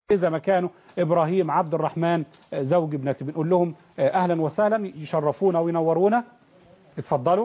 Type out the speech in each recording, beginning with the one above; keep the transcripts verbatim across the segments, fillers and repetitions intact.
إذا ما كانوا إبراهيم عبد الرحمن زوج ابنتي، بنقول لهم أهلا وسهلا، يشرفونا وينورونا. اتفضلوا.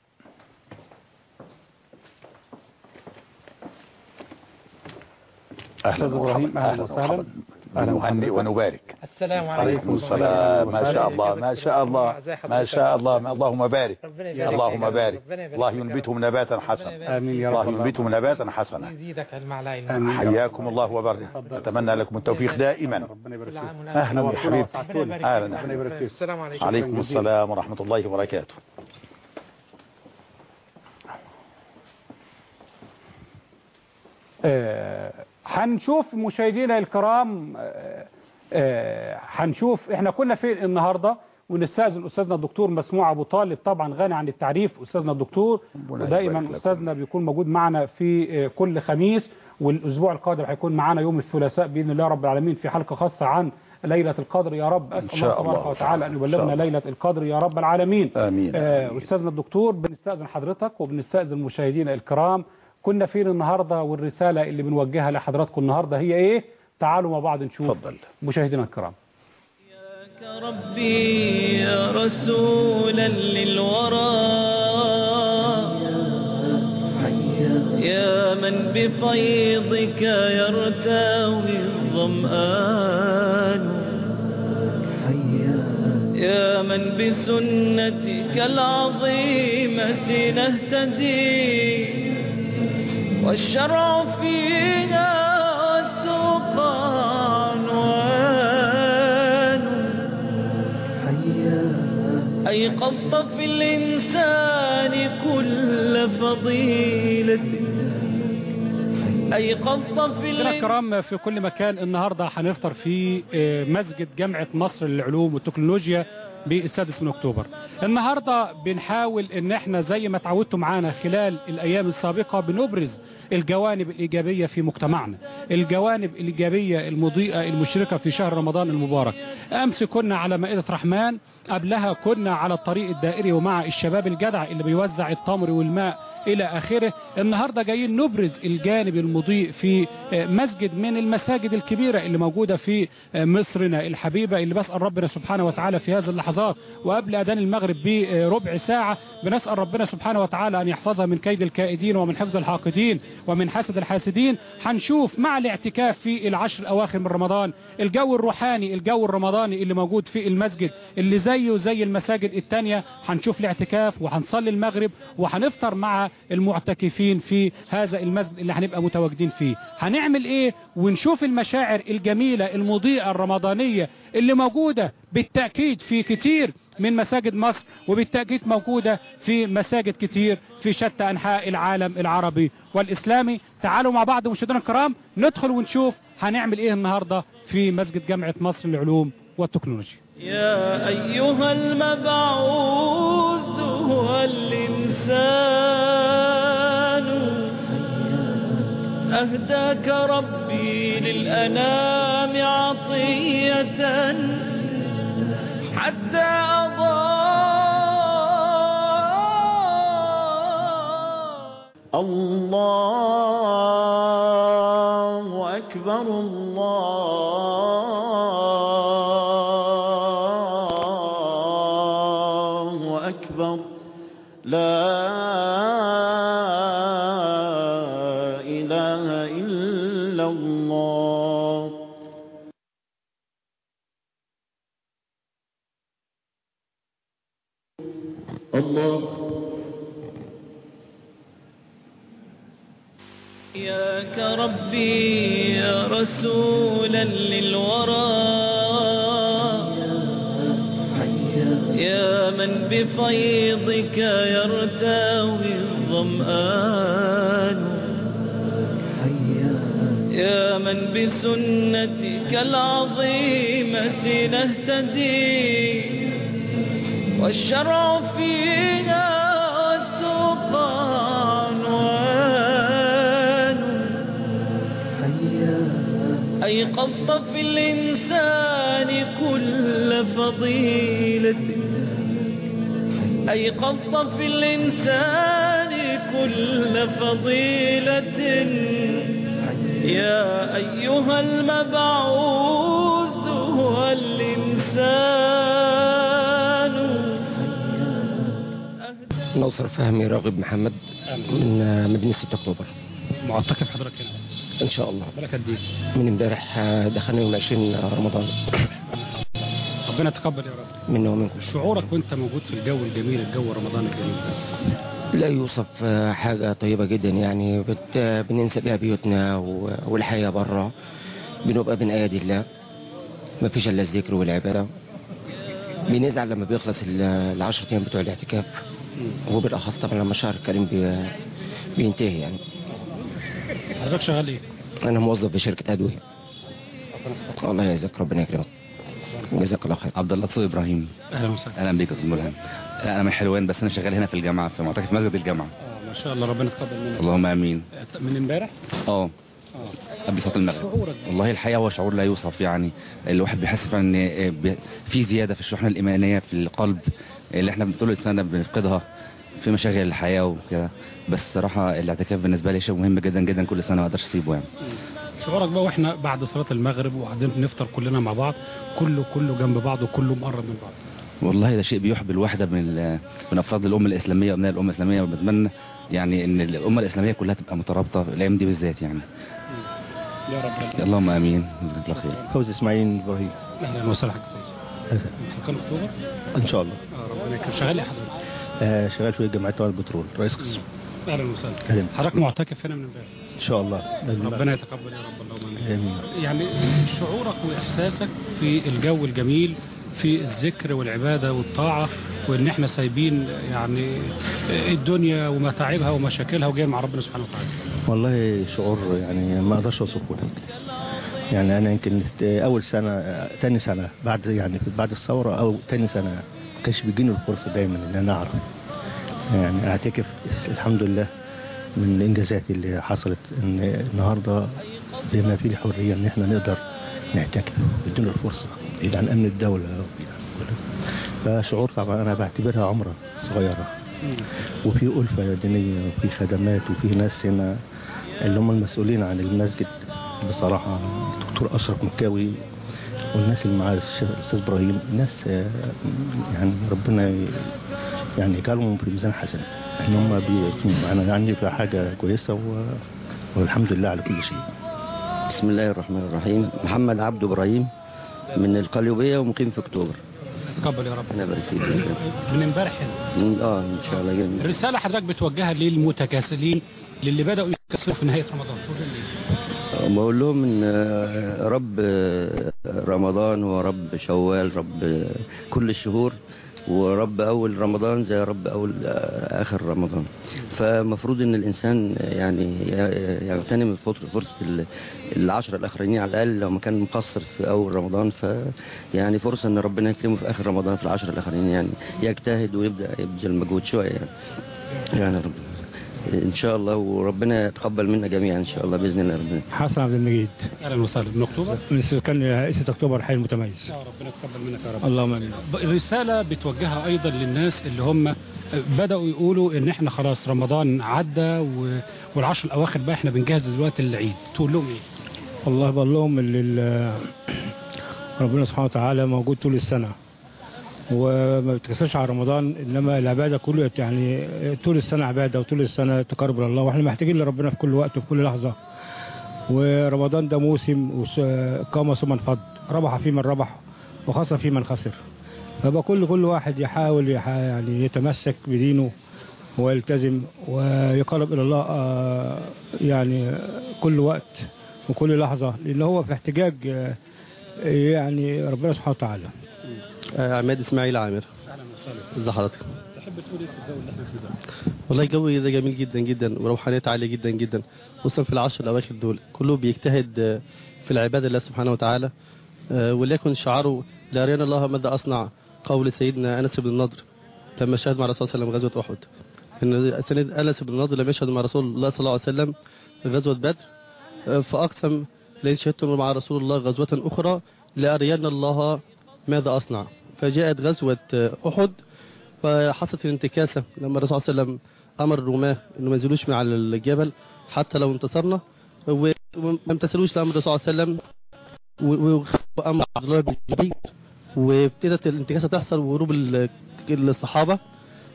أهلا إبراهيم، أهلا وسهلا، نهنئ ونبارك. السلام عليكم السلام. ما شاء الله ما شاء الله ما شاء الله. اللهم بارك، اللهم بارك. الله ينبتهم نباتا حسنا. آمين يا رب. الله ينبتهم نباتا حسنا. يزيدك علم على علم. حياكم الله وبارك. أتمنى لكم التوفيق دائما. أهلا يا حبيبي. أهلا. السلام عليكم. عليكم السلام ورحمة الله وبركاته. هنشوف مشاهدينا الكرام، هنشوف احنا كنا فين النهارده، ونستاذن استاذنا الدكتور مسموع ابو طالب، طبعا غني عن التعريف استاذنا الدكتور، ودائما استاذنا بيكون موجود معنا في كل خميس، والاسبوع القادم هيكون معنا يوم الثلاثاء باذن الله رب العالمين في حلقه خاصه عن ليله القدر. يا رب اسال الله تبارك وتعالى ان يبلغنا ليله القدر يا رب العالمين. امين. آه استاذنا الدكتور، بنستاذن حضرتك وبنستاذن مشاهدينا الكرام، كنا فين النهارده والرساله اللي بنوجهها لحضراتكم النهارده هي ايه؟ تعالوا مع بعض نشوف. اتفضل مشاهدينا الكرام. يا ربي يا رسولا للورى، يا من بفيضك يرتوي الظمآن، يا من بسنتك العظيمة نهتدي، والشرع فينا والتقى عنوان، أيقظت في الإنسان كل فضيلة، أيقظت في الإنسان. الكرام في كل مكان، النهارده هنفطر في مسجد جامعة مصر للعلوم والتكنولوجيا بالسادس من اكتوبر. النهارده بنحاول ان احنا زي ما اتعودتوا معانا خلال الايام السابقه بنبرز الجوانب الايجابيه في مجتمعنا، الجوانب الايجابيه المضيئه المشرقه في شهر رمضان المبارك. امس كنا على مائده رحمن، قبلها كنا على الطريق الدائري ومع الشباب الجدع اللي بيوزع التمر والماء الى اخره. النهارده جايين نبرز الجانب المضيء في مسجد من المساجد الكبيره اللي موجوده في مصرنا الحبيبه، اللي بسال ربنا سبحانه وتعالى في هذه اللحظات وقبل اذان المغرب بربع ساعه بنسال ربنا سبحانه وتعالى ان يحفظها من كيد الكائدين ومن حفظ الحاقدين ومن حسد الحاسدين. هنشوف مع الاعتكاف في العشر الاواخر من رمضان الجو الروحاني، الجو الرمضاني اللي موجود في المسجد اللي زيه زي المساجد الثانيه. هنشوف الاعتكاف وهنصلي المغرب وهنفطر مع المعتكفين في هذا المسجد اللي هنبقى متواجدين فيه. هنعمل ايه ونشوف المشاعر الجميلة المضيئة الرمضانية اللي موجودة بالتأكيد في كتير من مساجد مصر، وبالتأكيد موجودة في مساجد كتير في شتى أنحاء العالم العربي والإسلامي. تعالوا مع بعض مشاهدينا الكرام ندخل ونشوف هنعمل ايه النهاردة في مسجد جامعة مصر للعلوم والتكنولوجيا. يا أيها المبعوث هو الإنسان، أهداك ربي للأنام عطية حتى أضاء. الله أكبر الله أكبر، لا إله إلا الله. الله. ياك ربي يا رسولا للورى، يا من بفيضك يرتوي الظمآن، يا من بسنتك العظيمة نهتدي، والشرع فينا والتقى عنوان، أيقظت في الإنسان كل فضيلة، أيقظت في الإنسان كل فضيلة، يا أيها المبعوث ناصر فهمي راغب محمد من مدينة ستة أكتوبر. معتكف حضرتك هنا ان شاء الله؟ بالك قد ايه؟ من امبارح دخلنا يوم عشرين رمضان. ربنا يتقبل يا رب منا ومنكم. شعورك وانت موجود في الجو الجميل، الجو رمضان الجميل ده؟ لا يوصف، حاجة طيبة جدا يعني، بت... بننسى بها بيوتنا والحياة بره، بنبقى بين ايادي الله، ما فيش الا الذكر والعبادة. بنزعل لما بيخلص العشر ايام بتوع الاعتكاف، وبالاخص طبعا لما الشهر الكريم بي... بينتهي يعني. حضرتك شغال ايه؟ انا موظف في شركة ادوية. الله يجزاك، ربنا يكرمك، جزاك الله خير. عبد اللطيف ابراهيم. اهلا وسهلا. اهلا بيك يا استاذ ملهم. انا من حلوان بس انا شغال هنا في الجامعه في معتكف مسجد الجامعه. اه ما شاء الله، ربنا يتقبل منك. اللهم امين. من امبارح؟ اه اه قبل صلاه المغرب. شعورك؟ والله الحقيقه هو شعور لا يوصف يعني. الواحد بيحس ان في زياده في الشحنه الايمانيه في القلب اللي احنا طول السنه بنفقدها في مشاغل الحياه وكده. بس صراحه الاعتكاف بالنسبه لي شيء مهم جدا جدا، كل سنه ما اقدرش اسيبه يعني. شعورك بقى واحنا بعد صلاه المغرب وقاعدين بنفطر كلنا مع بعض، كله كله جنب بعض وكله مقرب من بعض؟ والله ده شيء بيحب الواحده من من افراد الامه الاسلاميه وابناء الامه الاسلاميه، وبتمنى يعني ان الامه الاسلاميه كلها تبقى مترابطه الايام دي بالذات يعني. يا رب. اللهم امين. جزاك الله خير. فوزي اسماعيل ابراهيم. اهلا وسهلا حاج فوزي. سكان اكتوبر؟ ان شاء الله. اه ربنا يكرمك. شغال ايه حضرتك؟ آه شغال في جامعه البترول، رئيس قسم. اهلا وسهلا. حضرتك معتكف هنا من امبارح؟ ان شاء الله. ربنا يتقبل يا رب، اللهم امين. يعني شعورك واحساسك في الجو الجميل، في الذكر والعباده والطاعه، وان احنا سايبين يعني الدنيا ومتاعبها ومشاكلها وجايين مع ربنا سبحانه وتعالى. والله شعور يعني ما اقدرش اوصفه لك. يعني انا يمكن اول سنه ثاني سنه بعد يعني بعد الثوره او ثاني سنه ما كانش بيجيني الفرصه دايما ان انا اعرف يعني اعتكف. الحمد لله من الانجازات اللي حصلت ان النهارده بما فيه الحريه ان احنا نقدر نعتكف بدون الفرصه بعيد عن امن الدوله. فشعور طبعا انا بعتبرها عمره صغيره، وفي ألفة دينيه وفي خدمات وفي ناس هنا اللي هم المسؤولين عن المسجد بصراحه، الدكتور اشرف مكاوي والناس اللي معاه الاستاذ ابراهيم، ناس يعني ربنا يعني يجعلهم في ميزان حسن ان هم انا يعني في حاجه كويسه و... والحمد لله على كل شيء. بسم الله الرحمن الرحيم. محمد عبد ابراهيم من القليوبيه ومقيم في اكتوبر. تقبل يا رب. انا بارك فيك. من امبارح هنا؟ اه ان شاء الله جميل. الرساله حضرتك بتوجهها للمتكاسلين للي بداوا يكسلوا في نهايه رمضان، بقول لهم ان رب رمضان هو رب شوال، رب كل الشهور، ورب اول رمضان زي رب اول اخر رمضان. فمفروض ان الانسان يعني يغتنم فرصه العشر الاخرانيين على الاقل، لو ما كان مقصر في اول رمضان فيعني فرصه ان ربنا يكرمه في اخر رمضان في العشر الاخرانيين، يعني يجتهد ويبدا يبذل مجهود شويه يعني. يعني رب ان شاء الله، وربنا يتقبل منا جميعا ان شاء الله باذن الله. ربنا. حسن عبد المجيد. اهلا وسهلا. من اكتوبر؟ من سكان رئيسة اكتوبر، حي المتميز. يا ربنا يتقبل منك يا رب. اللهم امين. رساله بتوجهها ايضا للناس اللي هم بداوا يقولوا ان احنا خلاص رمضان عدى والعشر الاواخر بقى احنا بنجهز دلوقتي للعيد، تقول لهم ايه؟ والله بقول لهم اللي ربنا سبحانه وتعالى موجود طول السنه وما بتكسرش على رمضان، انما العباده كله يعني طول السنه عباده وطول السنه تقرب لله، واحنا محتاجين لربنا في كل وقت وفي كل لحظه. ورمضان ده موسم قام ثم انفض، ربح في من ربح وخسر في من خسر. فبقى كل كل واحد يحاول يعني يتمسك بدينه ويلتزم ويقرب الى الله يعني كل وقت وكل لحظه، لان هو في احتجاج يعني ربنا سبحانه وتعالى. عماد اسماعيل عامر. اهلا وسهلا. ازي حضرتك؟ تحب تقول ايه في الجو اللي احنا فيه ده؟ والله الجو ده جميل جدا جدا وروحانيات عاليه جدا جدا، خصوصا في العشر الاواخر دول كله بيجتهد في العباده لله سبحانه وتعالى، وليكن شعاره لا يرينا الله ماذا اصنع، قول سيدنا انس بن النضر لما شهد مع الرسول صلى الله عليه وسلم غزوه احد. ان سيد انس بن النضر لم يشهد مع رسول الله صلى الله عليه وسلم غزوه بدر، فاقسم لئن شهدت مع رسول الله غزوه اخرى لارينا الله ماذا اصنع. فجاءت غزوة أحد فحصلت الانتكاسة لما الرسول صلى الله عليه وسلم أمر الرماة إنه ما ينزلوش من على الجبل حتى لو انتصرنا، وما امتثلوش لأمر الرسول صلى الله عليه وسلم، وأمر عبد الله بن جبير، وابتدت الانتكاسة تحصل وهروب الصحابة.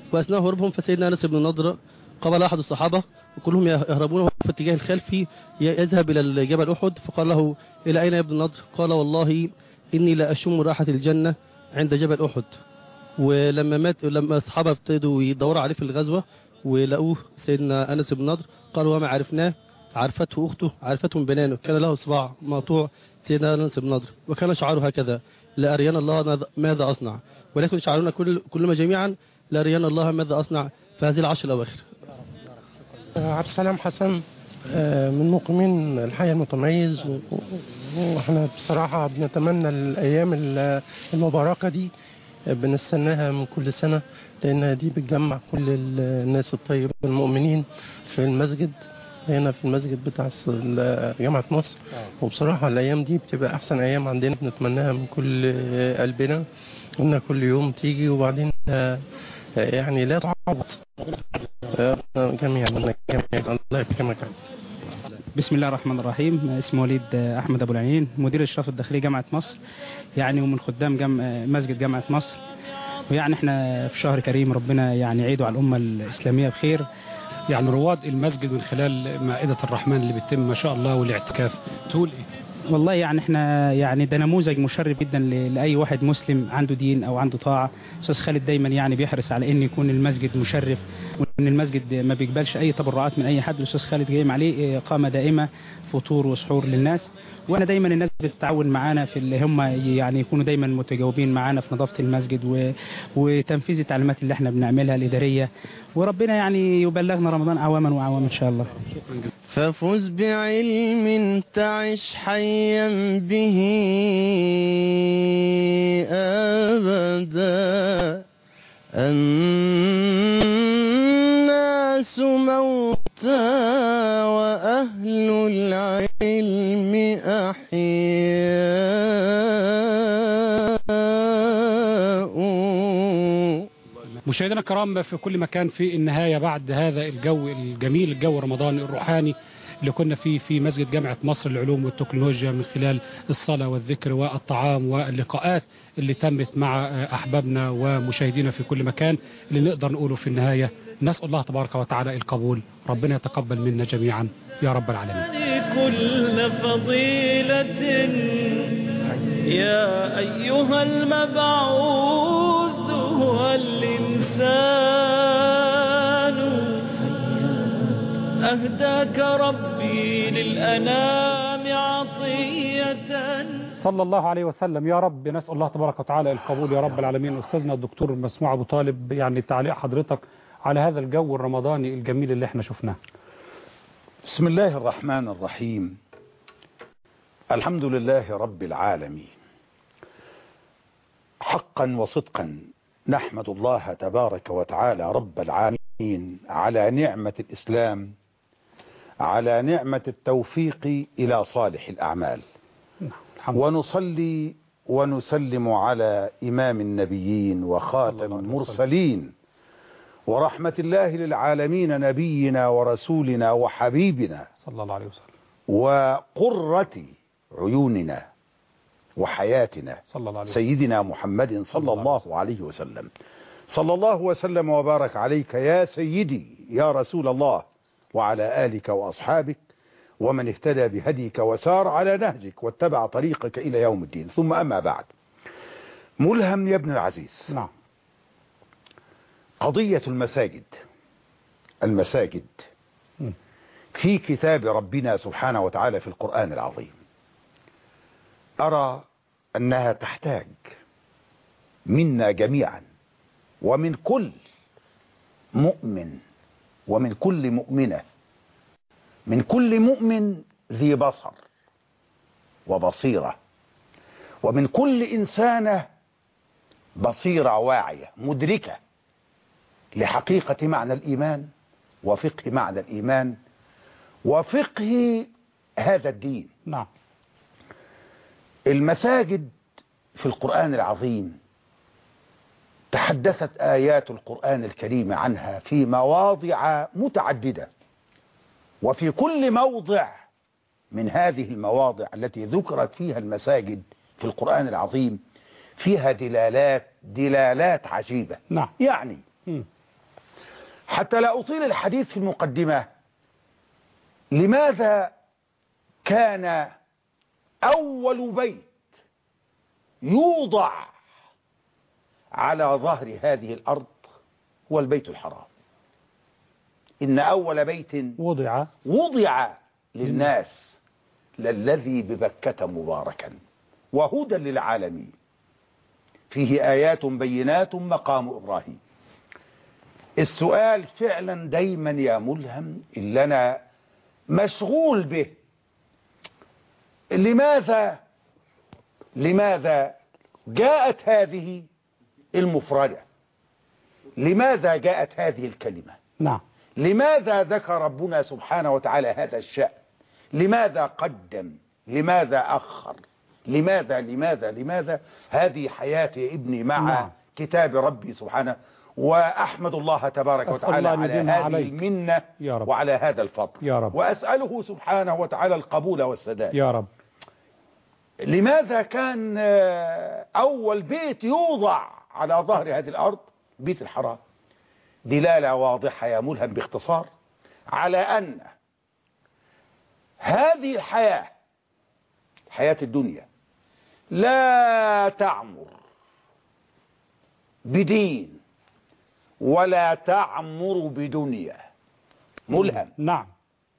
وأثناء هروبهم فسيدنا أنس بن النضر قابل أحد الصحابة وكلهم يهربون في اتجاه الخلفي يذهب إلى جبل أحد، فقال له إلى أين يا ابن النضر؟ قال والله إني لا أشم رائحة الجنة عند جبل أحد. ولما مات لما الصحابة ابتدوا يدوروا عليه في الغزوة ولقوه سيدنا أنس بن النضر قالوا وما عرفناه، عرفته أخته عرفته من بنانه، كان له صباع مقطوع سيدنا أنس بن النضر، وكان شعاره هكذا لا أرينا الله ماذا أصنع، ولكن شعارنا كل كلما جميعا لا أرينا الله ماذا أصنع في هذه العشر الأواخر. عبد السلام حسن من مقيمين الحي المتميز، واحنا بصراحة بنتمنى الأيام المباركة دي بنستناها من كل سنة، لأنها دي بتجمع كل الناس الطيبة المؤمنين في المسجد هنا في المسجد بتاع جامعة مصر. وبصراحة الأيام دي بتبقى أحسن أيام عندنا، بنتمناها من كل قلبنا إنها كل يوم تيجي، وبعدين يعني لا تعوض جميعا جميعا الله يكرمك. بسم الله الرحمن الرحيم. اسمي وليد أحمد أبو العينين، مدير الإشراف الداخلي جامعة مصر، يعني ومن خدام جم... مسجد جامعة مصر. ويعني احنا في شهر كريم ربنا يعني يعيده على الأمة الإسلامية بخير. يعني رواد المسجد من خلال مائدة الرحمن اللي بتتم ما شاء الله والاعتكاف، تقول ايه؟ والله يعني احنا يعني ده نموذج مشرف جدا لاي واحد مسلم عنده دين او عنده طاعه. استاذ خالد دايما يعني بيحرص على ان يكون المسجد مشرف، وان المسجد ما بيقبلش اي تبرعات من اي حد. الاستاذ خالد جايم عليه قامه دائمه فطور وسحور للناس، وانا دايما الناس بتتعاون معانا في اللي هم يعني يكونوا دايما متجاوبين معانا في نظافه المسجد و... وتنفيذ التعليمات اللي احنا بنعملها الاداريه، وربنا يعني يبلغنا رمضان اعواما واعوام ان شاء الله. ففز بعلم تعش حيا به أبدا، الناس موتى وأهل العلم أحياء. مشاهدينا الكرام في كل مكان، في النهاية بعد هذا الجو الجميل، الجو الرمضاني الروحاني اللي كنا فيه في مسجد جامعة مصر للعلوم والتكنولوجيا، من خلال الصلاة والذكر والطعام واللقاءات اللي تمت مع أحبابنا ومشاهدينا في كل مكان، اللي نقدر نقوله في النهاية نسأل الله تبارك وتعالى القبول. ربنا يتقبل منا جميعا يا رب العالمين. كل فضيلة يا أيها المبعوث هو الإنسان، أهداك ربي للأنام عطية. صلى الله عليه وسلم. يا رب نسأل الله تبارك وتعالى القبول يا رب العالمين. أستاذنا الدكتور مسموع أبو طالب، يعني تعليق حضرتك على هذا الجو الرمضاني الجميل اللي احنا شفناه. بسم الله الرحمن الرحيم. الحمد لله رب العالمين. حقا وصدقا نحمد الله تبارك وتعالى رب العالمين على نعمة الإسلام، على نعمة التوفيق إلى صالح الأعمال، ونصلي ونسلم على إمام النبيين وخاتم المرسلين ورحمة الله للعالمين، نبينا ورسولنا وحبيبنا صلى الله عليه وسلم، وقرة عيوننا وحياتنا صلى الله عليه وسلم، سيدنا محمد صلى الله عليه وسلم. صلى الله وسلم وبارك عليك يا سيدي يا رسول الله، وعلى آلك وأصحابك ومن اهتدى بهديك وسار على نهجك واتبع طريقك إلى يوم الدين. ثم أما بعد، ملهم يا ابن العزيز، نعم، قضية المساجد المساجد في كتاب ربنا سبحانه وتعالى في القرآن العظيم، أرى أنها تحتاج منا جميعا ومن كل مؤمن ومن كل مؤمنة، من كل مؤمن ذي بصر وبصيرة، ومن كل إنسانة بصيرة واعية مدركة لحقيقة معنى الإيمان وفقه معنى الإيمان وفقه هذا الدين. نعم. المساجد في القرآن العظيم تحدثت آيات القرآن الكريم عنها في مواضع متعددة، وفي كل موضع من هذه المواضع التي ذكرت فيها المساجد في القرآن العظيم فيها دلالات دلالات عجيبة. نعم. يعني م. حتى لا أطيل الحديث في المقدمة، لماذا كان أول بيت يوضع على ظهر هذه الأرض هو البيت الحرام؟ إن أول بيت وضع وضع للناس للذي ببكة مباركا وهدى للعالمين فيه آيات بينات مقام إبراهيم. السؤال فعلا دايما يا ملهم اللي أنا مشغول به، لماذا لماذا جاءت هذه المفردة؟ لماذا جاءت هذه الكلمة؟ نعم. لماذا ذكر ربنا سبحانه وتعالى هذا الشأن؟ لماذا قدم؟ لماذا أخر؟ لماذا لماذا لماذا؟ هذه حياتي يا ابني مع نعم. كتاب ربي سبحانه، وأحمد الله تبارك وتعالى على هذه عليك. المنة يا رب. وعلى هذا الفضل يا رب. وأسأله سبحانه وتعالى القبول والسداد يا رب. لماذا كان أول بيت يوضع على ظهر هذه الأرض بيت الحرام؟ دلالة واضحة يا ملهم باختصار على أن هذه الحياة، حياة الدنيا، لا تعمر بدين ولا تعمر بدنيا. ملهم. نعم.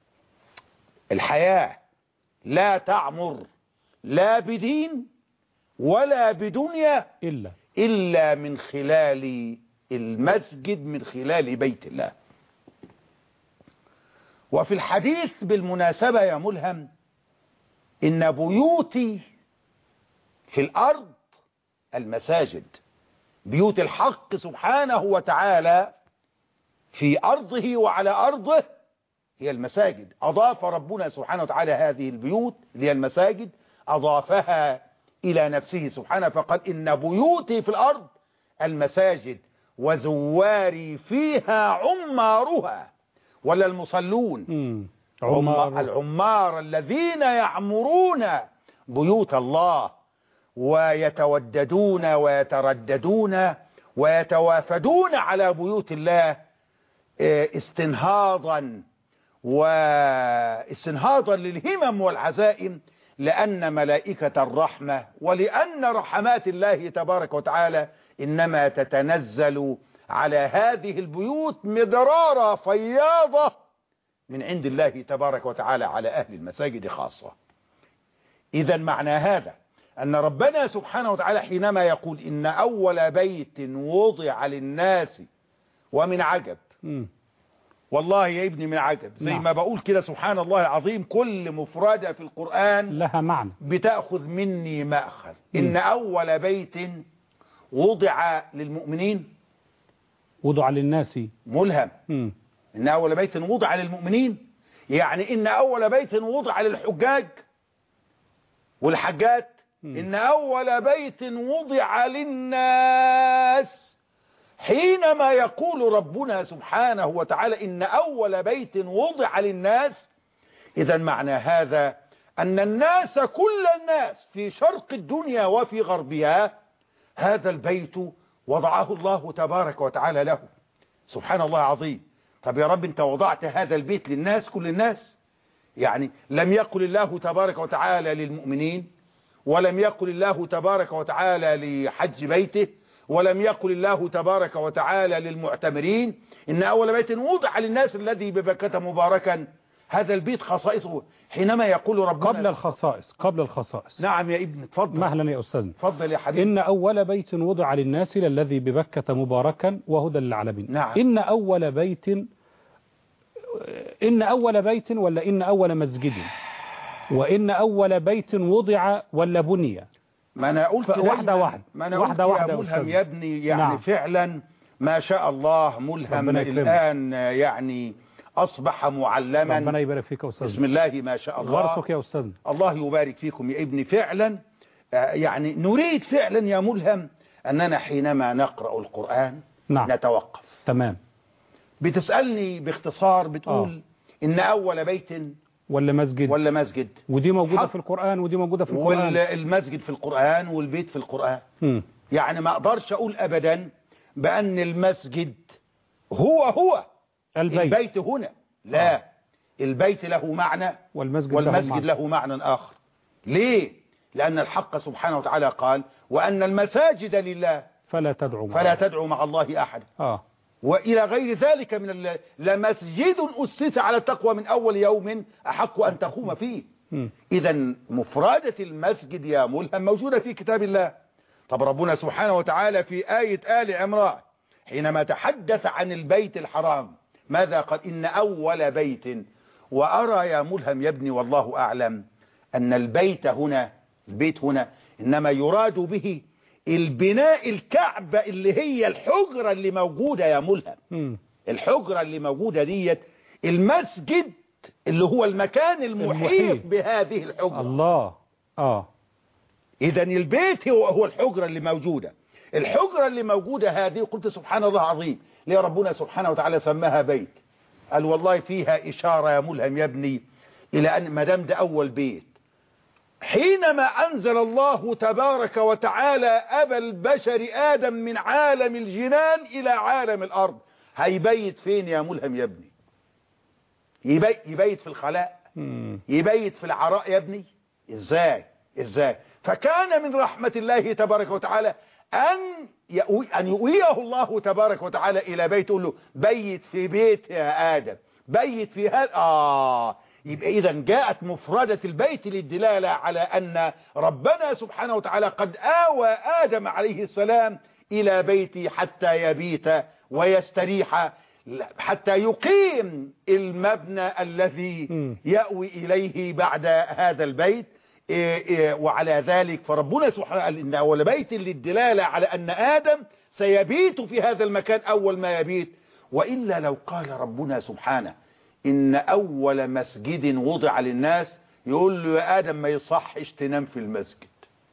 الحياة لا تعمر لا بدين ولا بدنيا إلا إلا من خلال المسجد، من خلال بيت الله. وفي الحديث بالمناسبة يا ملهم إن بيوتي في الأرض المساجد، بيوت الحق سبحانه وتعالى في أرضه وعلى أرضه هي المساجد. أضاف ربنا سبحانه وتعالى هذه البيوت اللي هي المساجد، أضافها إلى نفسه سبحانه فقال إن بيوتي في الأرض المساجد وزواري فيها عمارها، ولا المصلون عمار. العمار الذين يعمرون بيوت الله ويتوددون ويترددون ويتوافدون على بيوت الله استنهاضا واستنهاضا للهمم والعزائم، لأن ملائكة الرحمة ولأن رحمات الله تبارك وتعالى إنما تتنزل على هذه البيوت مدرارا فياضة من عند الله تبارك وتعالى على أهل المساجد خاصة. إذا معنى هذا أن ربنا سبحانه وتعالى حينما يقول إن أول بيت وضع للناس، ومن عجب م. والله يا ابني من عجب، زي نعم. ما بقول كده سبحان الله العظيم، كل مفردة في القرآن لها معنى بتأخذ مني مأخذ. م. إن أول بيت وضع للمؤمنين وضع للناس. ملهم. م. إن أول بيت وضع للمؤمنين، يعني إن أول بيت وضع للحجاج والحجات. م. إن أول بيت وضع للناس. حينما يقول ربنا سبحانه وتعالى إن أول بيت وضع للناس، إذا معنى هذا أن الناس كل الناس في شرق الدنيا وفي غربها هذا البيت وضعه الله تبارك وتعالى له. سبحان الله العظيم. طب يا رب أنت وضعت هذا البيت للناس كل الناس، يعني لم يقل الله تبارك وتعالى للمؤمنين، ولم يقل الله تبارك وتعالى لحج بيته، ولم يقل الله تبارك وتعالى للمعتمرين إن أول بيت وضع للناس الذي ببكة مباركا. هذا البيت خصائصه حينما يقول ربنا قبل الخصائص قبل الخصائص نعم يا ابن اتفضل. مهلا يا أستاذنا. اتفضل يا حبيبي. إن أول بيت وضع للناس للذي ببكة مباركا وهدى للعالمين. نعم. إن أول بيت إن أول بيت ولا إن أول مسجد، وإن أول بيت وضع ولا بني؟ ما أنا قلت واحدة واحدة ما أنا واحدة قلت واحدة يا ملهم يا ابني، يعني نعم. فعلا ما شاء الله ملهم الآن يعني أصبح معلما. ربنا يبارك فيك يا أستاذ. بسم الله ما شاء الله. غرسك يا أستاذ. الله يبارك فيكم يا ابني. فعلا يعني نريد فعلا يا ملهم أننا حينما نقرأ القرآن نعم. نتوقف. تمام. بتسألني باختصار بتقول آه. إن أول بيت ولا مسجد ولا مسجد، ودي موجودة في القرآن ودي موجودة في القرآن، والمسجد في القرآن والبيت في القرآن. م. يعني ما أقدرش أقول أبدا بأن المسجد هو هو البيت, البيت هنا لا آه. البيت له معنى والمسجد, والمسجد له, له معنى آخر. ليه؟ لأن الحق سبحانه وتعالى قال وأن المساجد لله فلا تدعو فلا تدعو مع الله أحد. آه. وإلى غير ذلك من لمسجد أسس على التقوى من أول يوم أحق أن تقوم فيه. إذا مفردة المسجد يا ملهم موجودة في كتاب الله. طب ربنا سبحانه وتعالى في آية آل عمران حينما تحدث عن البيت الحرام ماذا قال؟ إن أول بيت، وأرى يا ملهم يا ابني والله أعلم أن البيت هنا البيت هنا إنما يراد به البناء الكعبة اللي هي الحجرة اللي موجودة يا ملهم. م. الحجرة اللي موجودة ديت المسجد اللي هو المكان المحيط, المحيط. بهذه الحجرة. الله آه إذا البيت هو, هو الحجرة اللي موجودة. الحجرة اللي موجودة هذه قلت سبحان الله عظيم ليه ربنا سبحانه وتعالى سماها بيت؟ قال والله فيها إشارة يا ملهم يا ابني إلى أن ما دام ده أول بيت حينما أنزل الله تبارك وتعالى أبا البشر آدم من عالم الجنان إلى عالم الأرض هيبيت فين يا ملهم يا ابني؟ يبيت, يبيت في الخلاء؟ يبيت في العراء يا ابني؟ إزاي؟ إزاي؟ فكان من رحمة الله تبارك وتعالى أن يؤوي أن يؤويه الله تبارك وتعالى إلى بيت يقول له بيت في بيت يا آدم بيت في هذا. آه يبقى إذا جاءت مفردة البيت للدلالة على أن ربنا سبحانه وتعالى قد آوى آدم عليه السلام إلى بيتي حتى يبيت ويستريح حتى يقيم المبنى الذي يأوي إليه بعد هذا البيت. وعلى ذلك فربنا سبحانه قال إن أول بيت للدلالة على أن آدم سيبيت في هذا المكان أول ما يبيت. وإلا لو قال ربنا سبحانه إن أول مسجد وضع للناس يقول له يا آدم ما يصحش تنام في المسجد.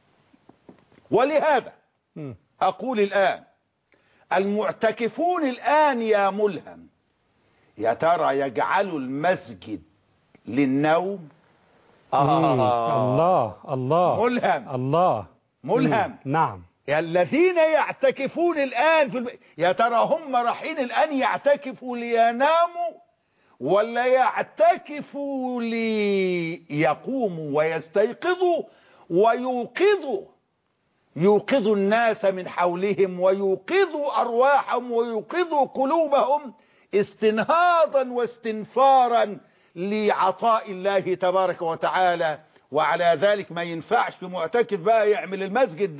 ولهذا أقول الآن المعتكفون الآن يا ملهم يا ترى يجعلوا المسجد للنوم؟ آه الله الله ملهم الله ملهم نعم. الذين يعتكفون الآن في الب... يا ترى هم رايحين الآن يعتكفوا ليناموا ولا يعتكفوا ليقوموا ويستيقظوا ويوقظوا يوقظوا الناس من حولهم ويوقظوا أرواحهم ويوقظوا قلوبهم استنهاضا واستنفارا لعطاء الله تبارك وتعالى. وعلى ذلك ما ينفعش في معتكف بقى يعمل المسجد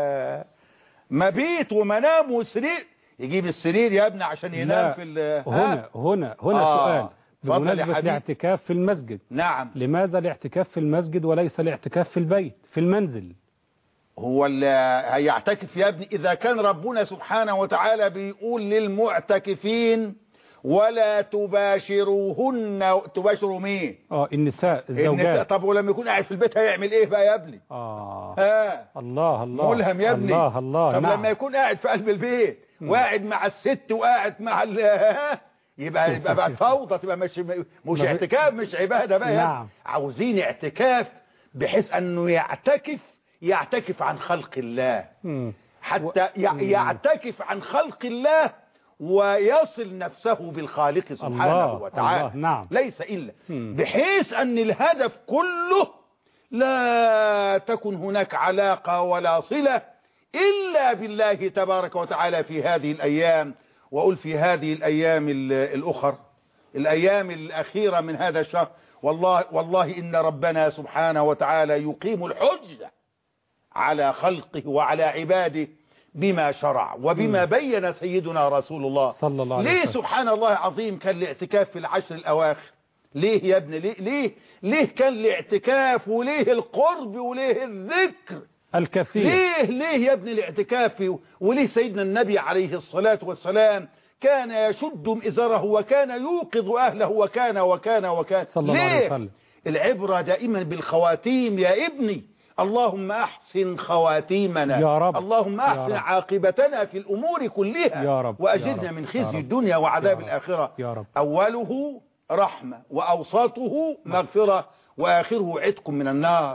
مبيت ومنام وسرير يجيب السرير يا ابني عشان ينام في هنا هنا هنا آه. سؤال بمناسبة الاعتكاف في المسجد. نعم. لماذا الاعتكاف في المسجد وليس الاعتكاف في البيت في المنزل؟ هو اللي هيعتكف يا ابني إذا كان ربنا سبحانه وتعالى بيقول للمعتكفين ولا تباشروهن. تباشروا مين؟ اه النساء الزوجات. النساء. طب ولما يكون قاعد في البيت هيعمل ايه بقى يا ابني؟ اه ها الله الله ملهم يا ابني. الله الله طب نعم. لما يكون قاعد في قلب البيت وقاعد مع الست وقاعد مع ال يبقى يبقى بعد فوضى تبقى مش مش اعتكاف مش عباده بقى. نعم. عاوزين اعتكاف بحيث انه يعتكف يعتكف عن خلق الله م. حتى يعتكف عن خلق الله ويصل نفسه بالخالق سبحانه الله وتعالى. الله نعم. ليس إلا بحيث أن الهدف كله لا تكن هناك علاقة ولا صلة إلا بالله تبارك وتعالى في هذه الأيام. وأقول في هذه الأيام الأخر الأيام الأخيرة من هذا الشهر والله, والله إن ربنا سبحانه وتعالى يقيم الحجة على خلقه وعلى عباده بما شرع وبما م. بين سيدنا رسول الله صلى الله عليه وسلم. وسلم. ليه سبحان الله العظيم كان الاعتكاف في العشر الأواخر؟ ليه يا ابني؟ ليه ليه ليه كان الاعتكاف وليه القرب وليه الذكر الكثير؟ ليه ليه يا ابني الاعتكاف؟ وليه سيدنا النبي عليه الصلاة والسلام كان يشد مئزره وكان يوقظ أهله وكان وكان وكان صلى الله عليه وسلم. العبرة دائما بالخواتيم يا ابني. اللهم أحسن خواتيمنا يا رب. اللهم أحسن عاقبتنا في الأمور كلها يا رب. وأجرنا يا رب. من خزي الدنيا وعذاب يا الآخرة. يا رب. أوله رحمة وأوسطه مغفرة وآخره عتق من النار.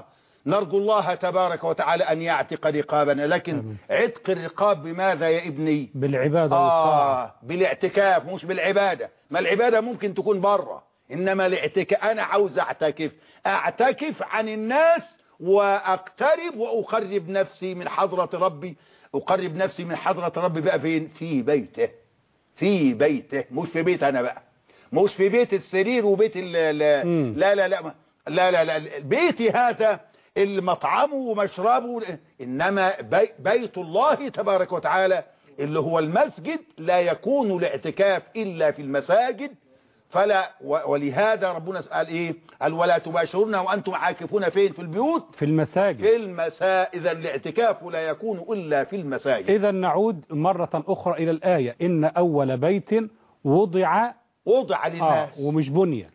نرجو الله تبارك وتعالى أن يعتق رقابنا، لكن أمين. عتق الرقاب بماذا يا ابني؟ بالعبادة آه بالاعتكاف مش بالعبادة. ما العبادة ممكن تكون بره، إنما الاعتكاف أنا عاوز أعتكف أعتكف عن الناس وأقترب وأقرب نفسي من حضرة ربي. أقرب نفسي من حضرة ربي بقى فين؟ في بيته، في بيته، مش في بيت أنا بقى، مش في بيت السرير وبيت ال لا لا لا لا لا لا, لا. بيتي هذا المطعم ومشربه، إنما بي بيت الله تبارك وتعالى اللي هو المسجد لا يكون الاعتكاف إلا في المساجد. فلا ولهذا ربنا قال ايه؟ قال ولا تباشرون وانتم عاكفون فين؟ في البيوت، في المساجد، في المساجد. اذا الاعتكاف لا يكون الا في المساجد. اذا نعود مرة اخرى الى الآية ان اول بيت وضع وضع للناس آه ومش بنية.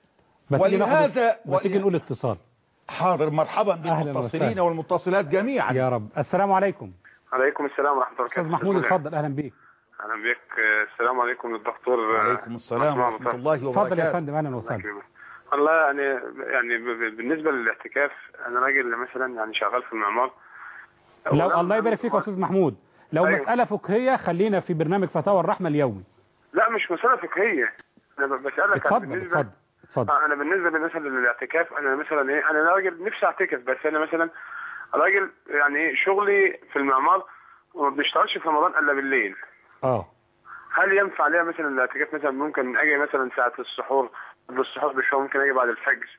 ولهذا بتيجي نقول اتصال. حاضر، مرحبا بالمتصلين والمتصلات جميعا. يا رب. السلام عليكم. عليكم السلام ورحمة الله وبركاته. استاذ محمود اتفضل. اهلا بيك. اهلا بك. السلام عليكم للدكتور. وعليكم السلام ورحمة الله وبركاته. اتفضل يا فندم. اهلا وسهلا. والله يعني يعني بالنسبة للاعتكاف انا راجل مثلا يعني شغال في المعمار. لو الله يبارك فيك يا استاذ محمود، لو أيوه. مسألة فقهية خلينا في برنامج فتاوى الرحمة اليومي. لا مش مسألة فقهية، انا بسألك اتفضل بالنسبة اتفضل اتفضل. انا بالنسبة مثلا للاعتكاف انا مثلا ايه، انا راجل نفسي اعتكف، بس انا مثلا راجل يعني ايه شغلي في المعمار وما بنشتغلش في رمضان الا بالليل. اه هل ينفع ليا مثلا الاعتكاف؟ مثلا ممكن اجي مثلا ساعة السحور، قبل السحور بشوية، ممكن اجي بعد الفجر.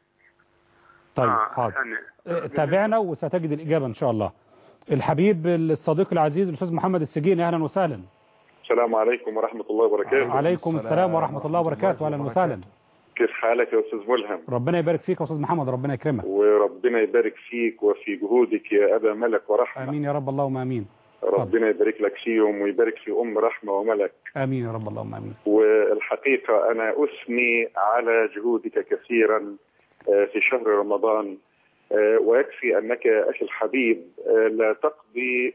طيب آه حاضر. يعني تابعنا وستجد الإجابة إن شاء الله. الحبيب الصديق العزيز الأستاذ محمد السجيني، أهلا وسهلا. السلام عليكم ورحمة الله وبركاته. عليكم السلام ورحمة الله وبركاته. أهلا وسهلا. كيف حالك يا أستاذ ملهم؟ ربنا يبارك فيك يا أستاذ محمد، ربنا يكرمك. وربنا يبارك فيك وفي جهودك يا أبا ملك ورحمة. آمين يا رب اللهم آمين. ربنا يبارك لك فيهم ويبارك في أم رحمة وملك. آمين يا رب اللهم آمين. والحقيقة أنا أثني على جهودك كثيرا في شهر رمضان، ويكفي أنك أخي الحبيب لا تقضي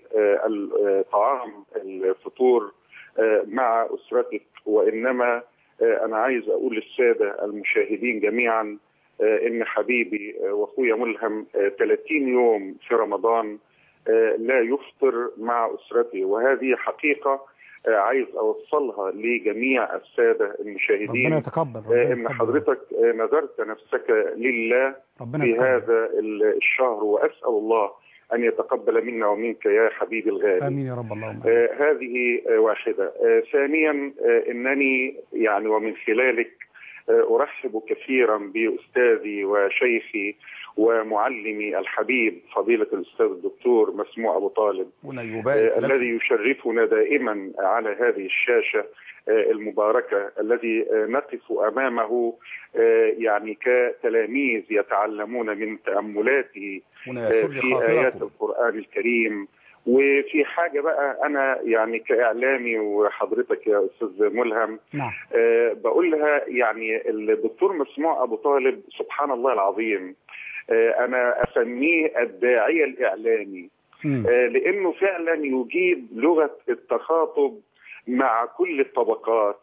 الطعام الفطور مع أسرتك، وإنما أنا عايز أقول للسادة المشاهدين جميعا إن حبيبي وأخويا ملهم ثلاثين يوم في رمضان لا يفطر مع أسرته، وهذه حقيقة عايز أوصلها لجميع السادة المشاهدين. ربنا يتقبل. ربنا إن حضرتك نذرت نفسك لله في هذا الشهر، وأسأل الله أن يتقبل منا ومنك يا حبيبي الغالي. آمين يا رب اللهم. آه هذه آه واحدة. آه ثانيا آه إنني يعني ومن خلالك آه أرحب كثيرا بأستاذي وشيخي ومعلمي الحبيب فضيلة الأستاذ الدكتور مسموع أبو طالب، آه الذي يشرفنا دائما على هذه الشاشة آه المباركة، الذي آه نقف أمامه آه يعني كتلاميذ يتعلمون من تأملاته آه في آيات القرآن الكريم. وفي حاجة بقى أنا يعني كإعلامي وحضرتك يا أستاذ ملهم نعم. آه بقولها، يعني الدكتور مسموع أبو طالب سبحان الله العظيم آه أنا أسميه الداعية الإعلامي، آه لأنه فعلا يجيد لغة التخاطب مع كل الطبقات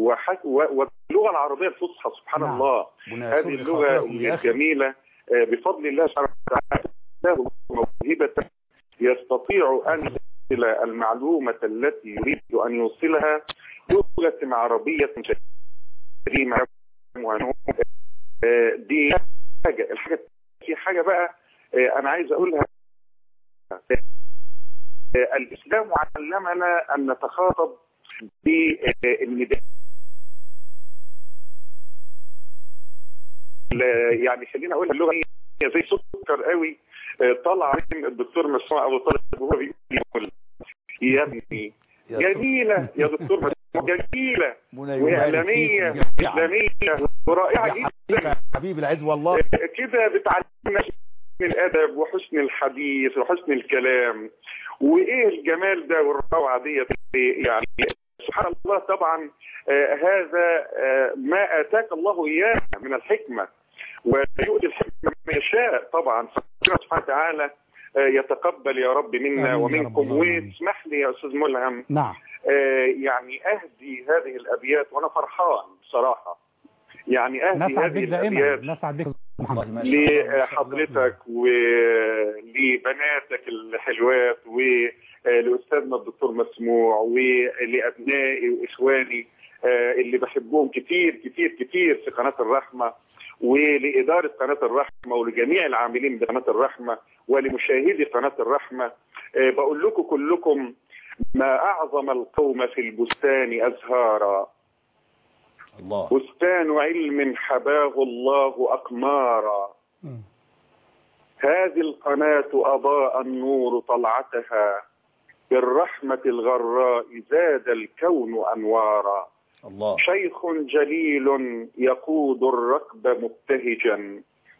واللغة العربية الفصحى سبحان نعم. الله هذه اللغة الجميلة آه بفضل الله سبحانه وتعالى موهبة يستطيع أن يوصل المعلومة التي يريد أن يوصلها بلغة عربية كريمة. دي حاجة. الحاجة في حاجة بقى أنا عايز أقولها، الإسلام علمنا أن نتخاطب بالنداء، يعني خلينا أقول اللغة هي زي سكر قوي طلع من الدكتور مسموع أبو طالب وهو بيقول يا ابني جميلة يا دكتور مسموع، جميلة وإعلامية إسلامية ورائعة جدا حبيبي العز والله، كده بتعلمنا حسن الأدب وحسن الحديث وحسن الكلام، وإيه الجمال ده والروعة دي يعني سبحان الله. طبعا آه هذا آه ما آتاك الله إياه من الحكمة، ويؤتي الحكمة ما يشاء طبعا. سبحانه وتعالى يتقبل يا رب منا ومنكم. واسمح لي يا أستاذ ملهم نعم يعني أهدي هذه الأبيات وأنا فرحان بصراحة، يعني أهدي هذه الأبيات لحضرتك ولبناتك الحلوات ولأستاذنا الدكتور مسموع ولأبنائي وإخواني اللي بحبهم كتير كتير كتير في قناة الرحمة، ولإدارة قناة الرحمة ولجميع العاملين بقناة الرحمة ولمشاهدي قناة الرحمة. بقول لكم كلكم: ما أعظم القوم في البستان أزهارا، الله. بستان علم حباه الله أقمارا. هذه القناة أضاء النور طلعتها، بالرحمة الغراء زاد الكون أنوارا. الله. شيخ جليل يقود الركب مبتهجا،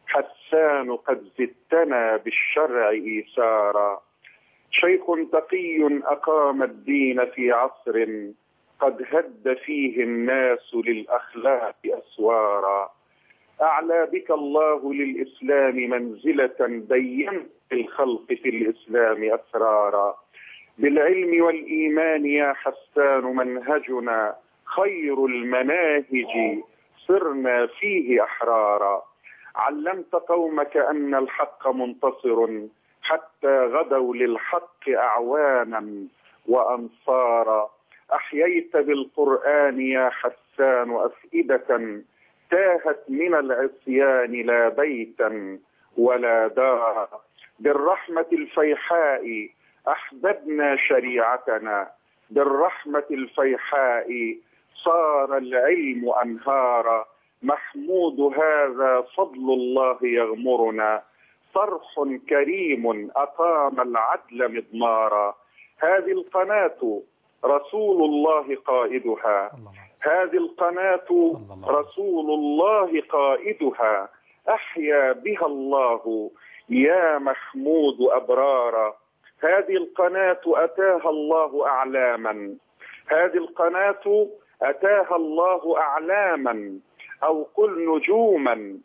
حسان قد زدتنا بالشرع إيثارا. شيخ تقي أقام الدين في عصر، قد هد فيه الناس للأخلاق أسوارا. أعلى بك الله للإسلام منزلة، بينت الخلق في الإسلام أسرارا. بالعلم والإيمان يا حسان منهجنا، خير المناهج صرنا فيه أحرارا. علمت قومك أن الحق منتصر، حتى غدوا للحق أعوانا وأنصارا. أحييت بالقرآن يا حسان أفئدة، تاهت من العصيان لا بيتا ولا دارا. بالرحمة الفيحاء أحببنا شريعتنا، بالرحمة الفيحاء صار العلم أنهارا. محمود هذا فضل الله يغمرنا، صرح كريم أقام العدل مضمارا. هذه القناة رسول الله قائدها، هذه القناة رسول الله قائدها، أحيا بها الله يا محمود أبرارا. هذه القناة أتاها الله أعلاما، هذه القناة أتاها الله أعلاما، أو قل نجوما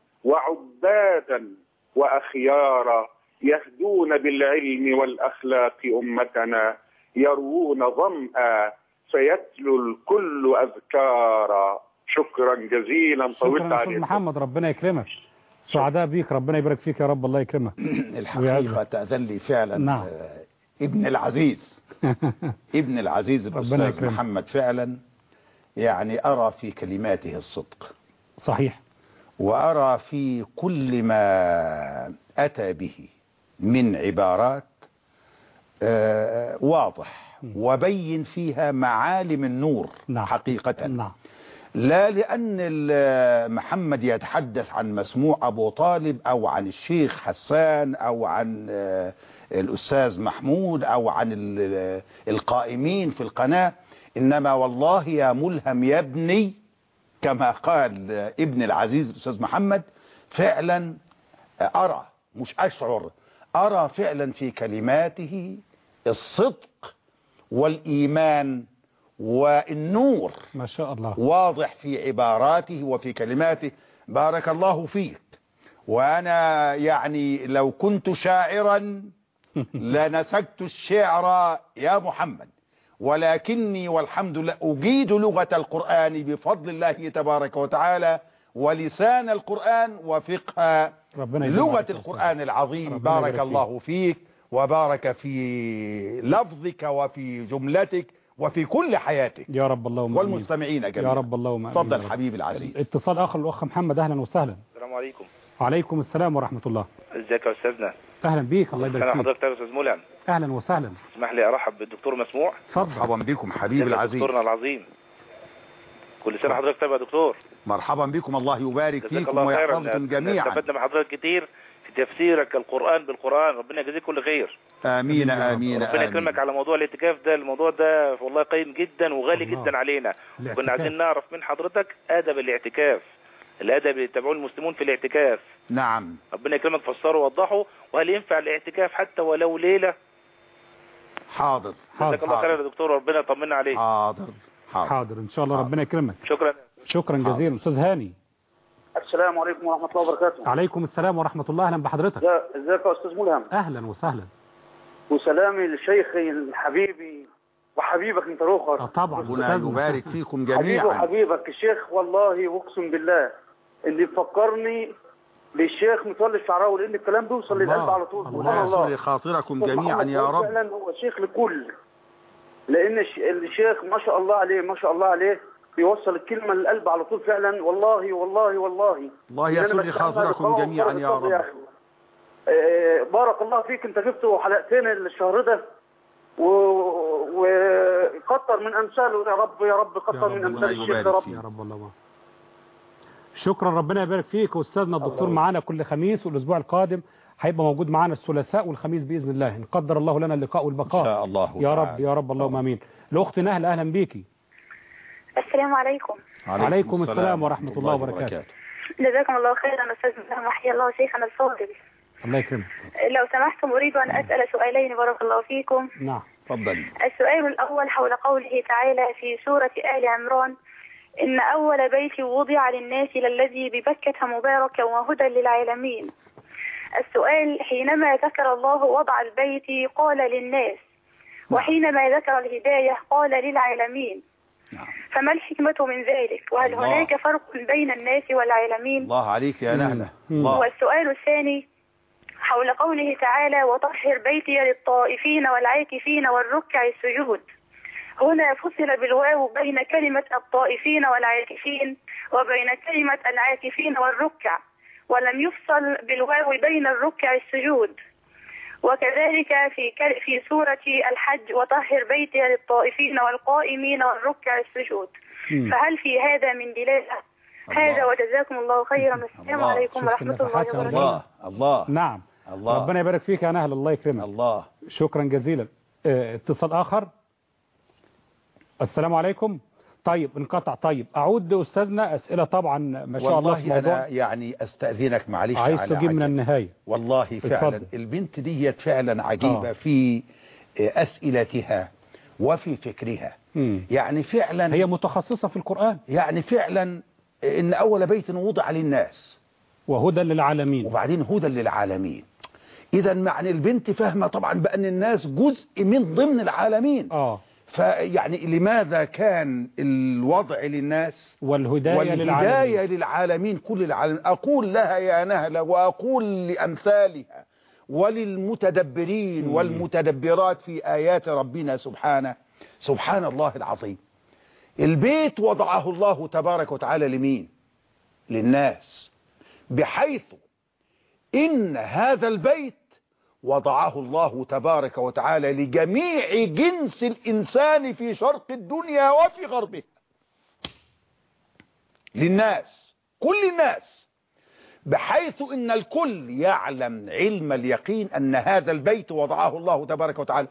وعبادا وأخيارا. يهدون بالعلم والأخلاق أمتنا، يروون ظمأ فيتلو الكل أذكارا. شكرا جزيلا، طولت شكرا عليكم. محمد، ربنا يكرمك، سعداء بيك، ربنا يبارك فيك يا رب، الله يكرمك. الحقيقة تأذن لي فعلا. نعم. ابن العزيز ابن العزيز الأستاذ محمد فعلا يعني أرى في كلماته الصدق صحيح، وأرى في كل ما أتى به من عبارات آه واضح وبين فيها معالم النور. نعم. حقيقة. نعم. لا لأن محمد يتحدث عن مسموع أبو طالب أو عن الشيخ حسان أو عن آه الأستاذ محمود أو عن القائمين في القناة، إنما والله يا ملهم يا ابني كما قال ابن العزيز الأستاذ محمد، فعلا أرى مش أشعر، أرى فعلا في كلماته الصدق والإيمان والنور ما شاء الله، واضح في عباراته وفي كلماته. بارك الله فيك. وأنا يعني لو كنت شاعرا لنسجت الشعر يا محمد، ولكني والحمد لله أجيد لغة القرآن بفضل الله تبارك وتعالى، ولسان القرآن وفقه لغة القرآن العظيم. بارك الله فيك وبارك في لفظك وفي جملتك وفي كل حياتك يا رب. اللهم والمستمعين جميعا يا رب. اللهم تفضل حبيبي العزيز. اتصال آخر الأخ محمد، أهلا وسهلا. السلام عليكم. وعليكم السلام ورحمة الله. ازيك يا أستاذنا؟ أهلا بيك، الله يبارك فيك. حضرتك يا أستاذ ملهم. أهلا وسهلا. اسمح لي أرحب بالدكتور مسموع. مرحبا بكم حبيبي العزيز. دكتورنا العظيم، كل سنة حضرتك طيب يا دكتور. مرحبا بكم، الله يبارك فيكم ويحفظكم جميعا. استفدنا من حضرتك كتير في تفسيرك القرآن بالقرآن، ربنا يجزيك كل خير. آمين آمين. ربنا يكرمك على موضوع الاعتكاف ده، الموضوع ده والله قيم جدا وغالي الله. جدا علينا. كنا عايزين نعرف من حضرتك آداب الاعتكاف، الادب اللي يتبعوه المسلمون في الاعتكاف. نعم. ربنا يكرمك، فسره ووضحه، وهل ينفع الاعتكاف حتى ولو ليله؟ حاضر جزاك الله خير يا دكتور، ربنا يطمنا عليك. حاضر حاضر, حاضر. ان شاء الله حاضر. ربنا يكرمك. شكرا شكرا جزيلا. استاذ هاني. السلام عليكم ورحمه الله وبركاته. عليكم السلام ورحمه الله، اهلا بحضرتك. ازيك يا استاذ ملهم؟ اهلا وسهلا. وسلامي لشيخي حبيبي وحبيبك انت الاخر. طبعا. ربنا يبارك فيكم جميعا. حبيبي وحبيبك الشيخ، والله اقسم بالله اللي فكرني للشيخ متولي الشعراوي، لان الكلام بيوصل للقلب على طول. الله يسر خاطركم جميعا يا رب. فعلا هو شيخ لكل، لان الشيخ ما شاء الله عليه ما شاء الله عليه بيوصل الكلمه للقلب على طول فعلا. والله والله والله الله يسر خاطركم جميعا يا رب. يعني. بارك الله فيك، انت جبته حلقتين الشهر ده وكتر من امثاله يا رب يا رب، كتر من امثال الشيخ يا رب يا رب. الله شكرا، ربنا يبارك فيك. استاذنا الدكتور معانا كل خميس، والاسبوع القادم هيبقى موجود معانا الثلاثاء والخميس باذن الله، ان قدر الله لنا اللقاء والبقاء ان شاء الله يا رب يا رب. اللهم امين. الاخت نهل اهلا بيكي. السلام عليكم. عليكم السلام ورحمه الله وبركاته. جزاكم الله خيرا استاذ محمد، وحيا الله شيخنا الفاضل. الله يكرمك. لو سمحتم اريد ان اسال سؤالين بارك الله فيكم. نعم تفضلي. السؤال الاول حول قوله تعالى في سوره ال عمران: إن أول بيت وضع للناس للذي ببكة مباركا وهدى للعالمين. السؤال: حينما ذكر الله وضع البيت قال للناس، وحينما ذكر الهداية قال للعالمين، فما الحكمة من ذلك؟ وهل الله. هناك فرق بين الناس والعالمين؟ الله عليك يا نهلة. والسؤال الثاني حول قوله تعالى: وطهر بيتي للطائفين والعاكفين والركع السجود. هنا فصل بالواو بين كلمة الطائفين والعاكفين وبين كلمة العاكفين والركع، ولم يفصل بالواو بين الركع السجود. وكذلك في في سورة الحج: وطهر بيتي للطائفين والقائمين والركع السجود. فهل في هذا من دلالة؟ هذا وجزاكم الله خيرا. السلام عليكم ورحمة الله وبركاته. الله الله نعم الله. ربنا يبارك فيك يا نهل، الله يكرمك. الله شكرا جزيلا. اه اتصال آخر. السلام عليكم. طيب انقطع. طيب اعود لاستاذنا. اسئله طبعا ما شاء الله. والله انا يعني استاذنك معلش، عايز تجيب من النهايه. والله فعلا اتفضل. البنت دي فعلا عجيبه آه. في اسئلتها وفي فكرها. م. يعني فعلا هي متخصصه في القران. يعني فعلا ان اول بيت وضع للناس وهدى للعالمين، وبعدين هدى للعالمين. اذا معنى البنت فاهمه طبعا بان الناس جزء من ضمن العالمين. اه فيعني لماذا كان الوضع للناس والهداية, والهداية للعالمين. للعالمين كل العالمين؟ أقول لها يا نهلة وأقول لأمثالها وللمتدبرين مم. والمتدبرات في آيات ربنا سبحانه سبحان الله العظيم. البيت وضعه الله تبارك وتعالى لمين؟ للناس، بحيث إن هذا البيت وضعه الله تبارك وتعالى لجميع جنس الإنسان في شرق الدنيا وفي غربها، للناس، كل الناس، بحيث إن الكل يعلم علم اليقين أن هذا البيت وضعه الله تبارك وتعالى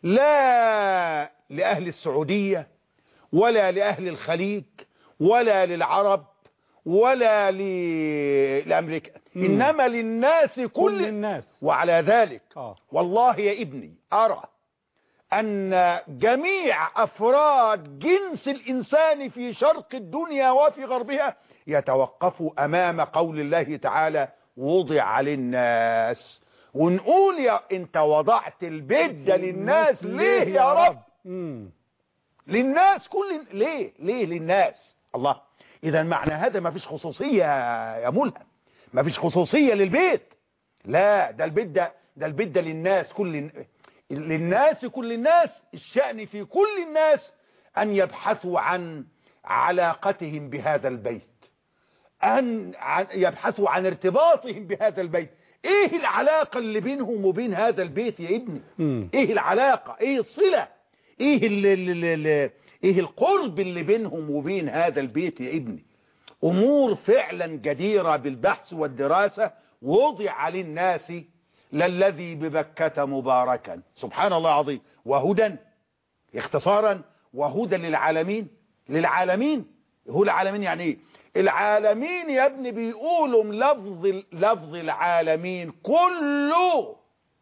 لا لأهل السعودية ولا لأهل الخليج ولا للعرب ولا لأمريكا، إنما للناس كل, كل الناس. وعلى ذلك آه. والله يا ابني أرى أن جميع أفراد جنس الإنسان في شرق الدنيا وفي غربها يتوقفوا أمام قول الله تعالى وضع للناس، ونقول يا أنت وضعت البيت ده للناس ليه يا رب؟ مم. للناس كل ليه ليه للناس؟ الله. إذا معنى هذا ما فيش خصوصية يا ملهم، ما فيش خصوصية للبيت، لا ده البيت ده ده البيت ده للناس كل للناس كل الناس. الشأن في كل الناس أن يبحثوا عن علاقتهم بهذا البيت، أن يبحثوا عن ارتباطهم بهذا البيت. إيه العلاقة اللي بينهم وبين هذا البيت يا ابني؟ م. إيه العلاقة؟ إيه الصلة؟ إيه ال ال ال إيه القرب اللي بينهم وبين هذا البيت يا ابني؟ أمور فعلا جديرة بالبحث والدراسة. وضع للناس للذي ببكة مباركا، سبحان الله العظيم، وهدى اختصارا، وهدى للعالمين. للعالمين هو العالمين يعني ايه؟ العالمين يا ابني بيقولوا لفظ لفظ العالمين كله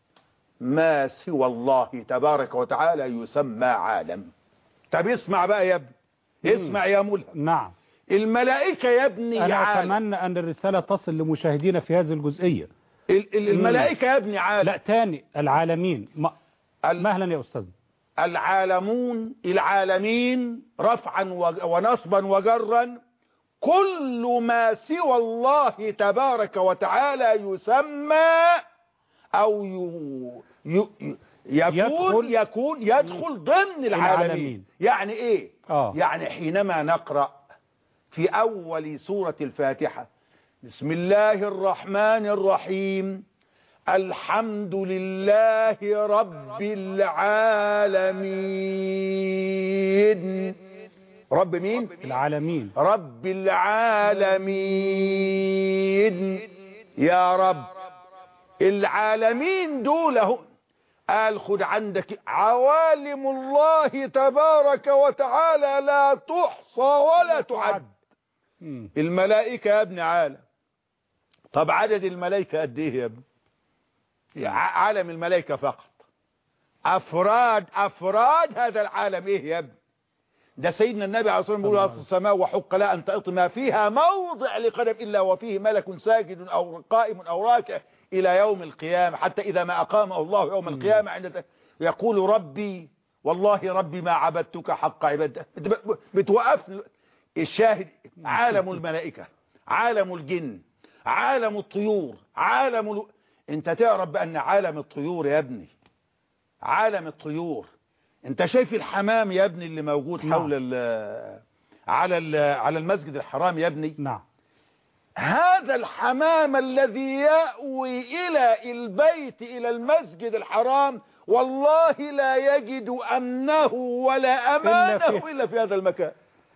ما سوى الله تبارك وتعالى يسمى عالم. طب اسمع بقى يا ابني، اسمع يا ملهم. نعم. الملائكة يا ابني أنا عالم. أتمنى أن الرسالة تصل لمشاهدينا في هذه الجزئية. الملائكة يا ابني عالم. لا تاني، العالمين مهلا يا أستاذ. العالمون، العالمين رفعا ونصبا وجرا كل ما سوى الله تبارك وتعالى يسمى أو ي... ي... يكون يدخل, يكون يدخل ضمن العالمين, العالمين. يعني إيه؟ آه. يعني حينما نقرأ في أول سورة الفاتحة بسم الله الرحمن الرحيم الحمد لله رب العالمين. رب مين؟ العالمين. رب العالمين. يا رب العالمين دول قال خد عندك عوالم الله تبارك وتعالى لا تحصى ولا تعد. الملائكة يا ابن عالم. طب عدد الملائكة قد ايه يا ابن؟ عالم الملائكة فقط. افراد افراد هذا العالم ايه يا ابن؟ ده سيدنا النبي عليه الصلاة والسلام بيقول السماء وحق لا أن تأط ما فيها موضع لقدم إلا وفيه ملك ساجد أو قائم أو راكع إلى يوم القيامة، حتى إذا ما أقامه الله يوم القيامة عند يقول ربي والله ربي ما عبدتك حق عبادتك. بتوقف الشاهد. عالم الملائكة، عالم الجن، عالم الطيور، عالم ال... انت تعرف بأن عالم الطيور يا ابني، عالم الطيور، انت شايف الحمام يا ابني اللي موجود نعم. حول ال على ال على المسجد الحرام يا ابني. نعم. هذا الحمام الذي يأوي إلى البيت إلى المسجد الحرام والله لا يجد أمنه ولا أمانه إلا في, إلا في هذا المكان.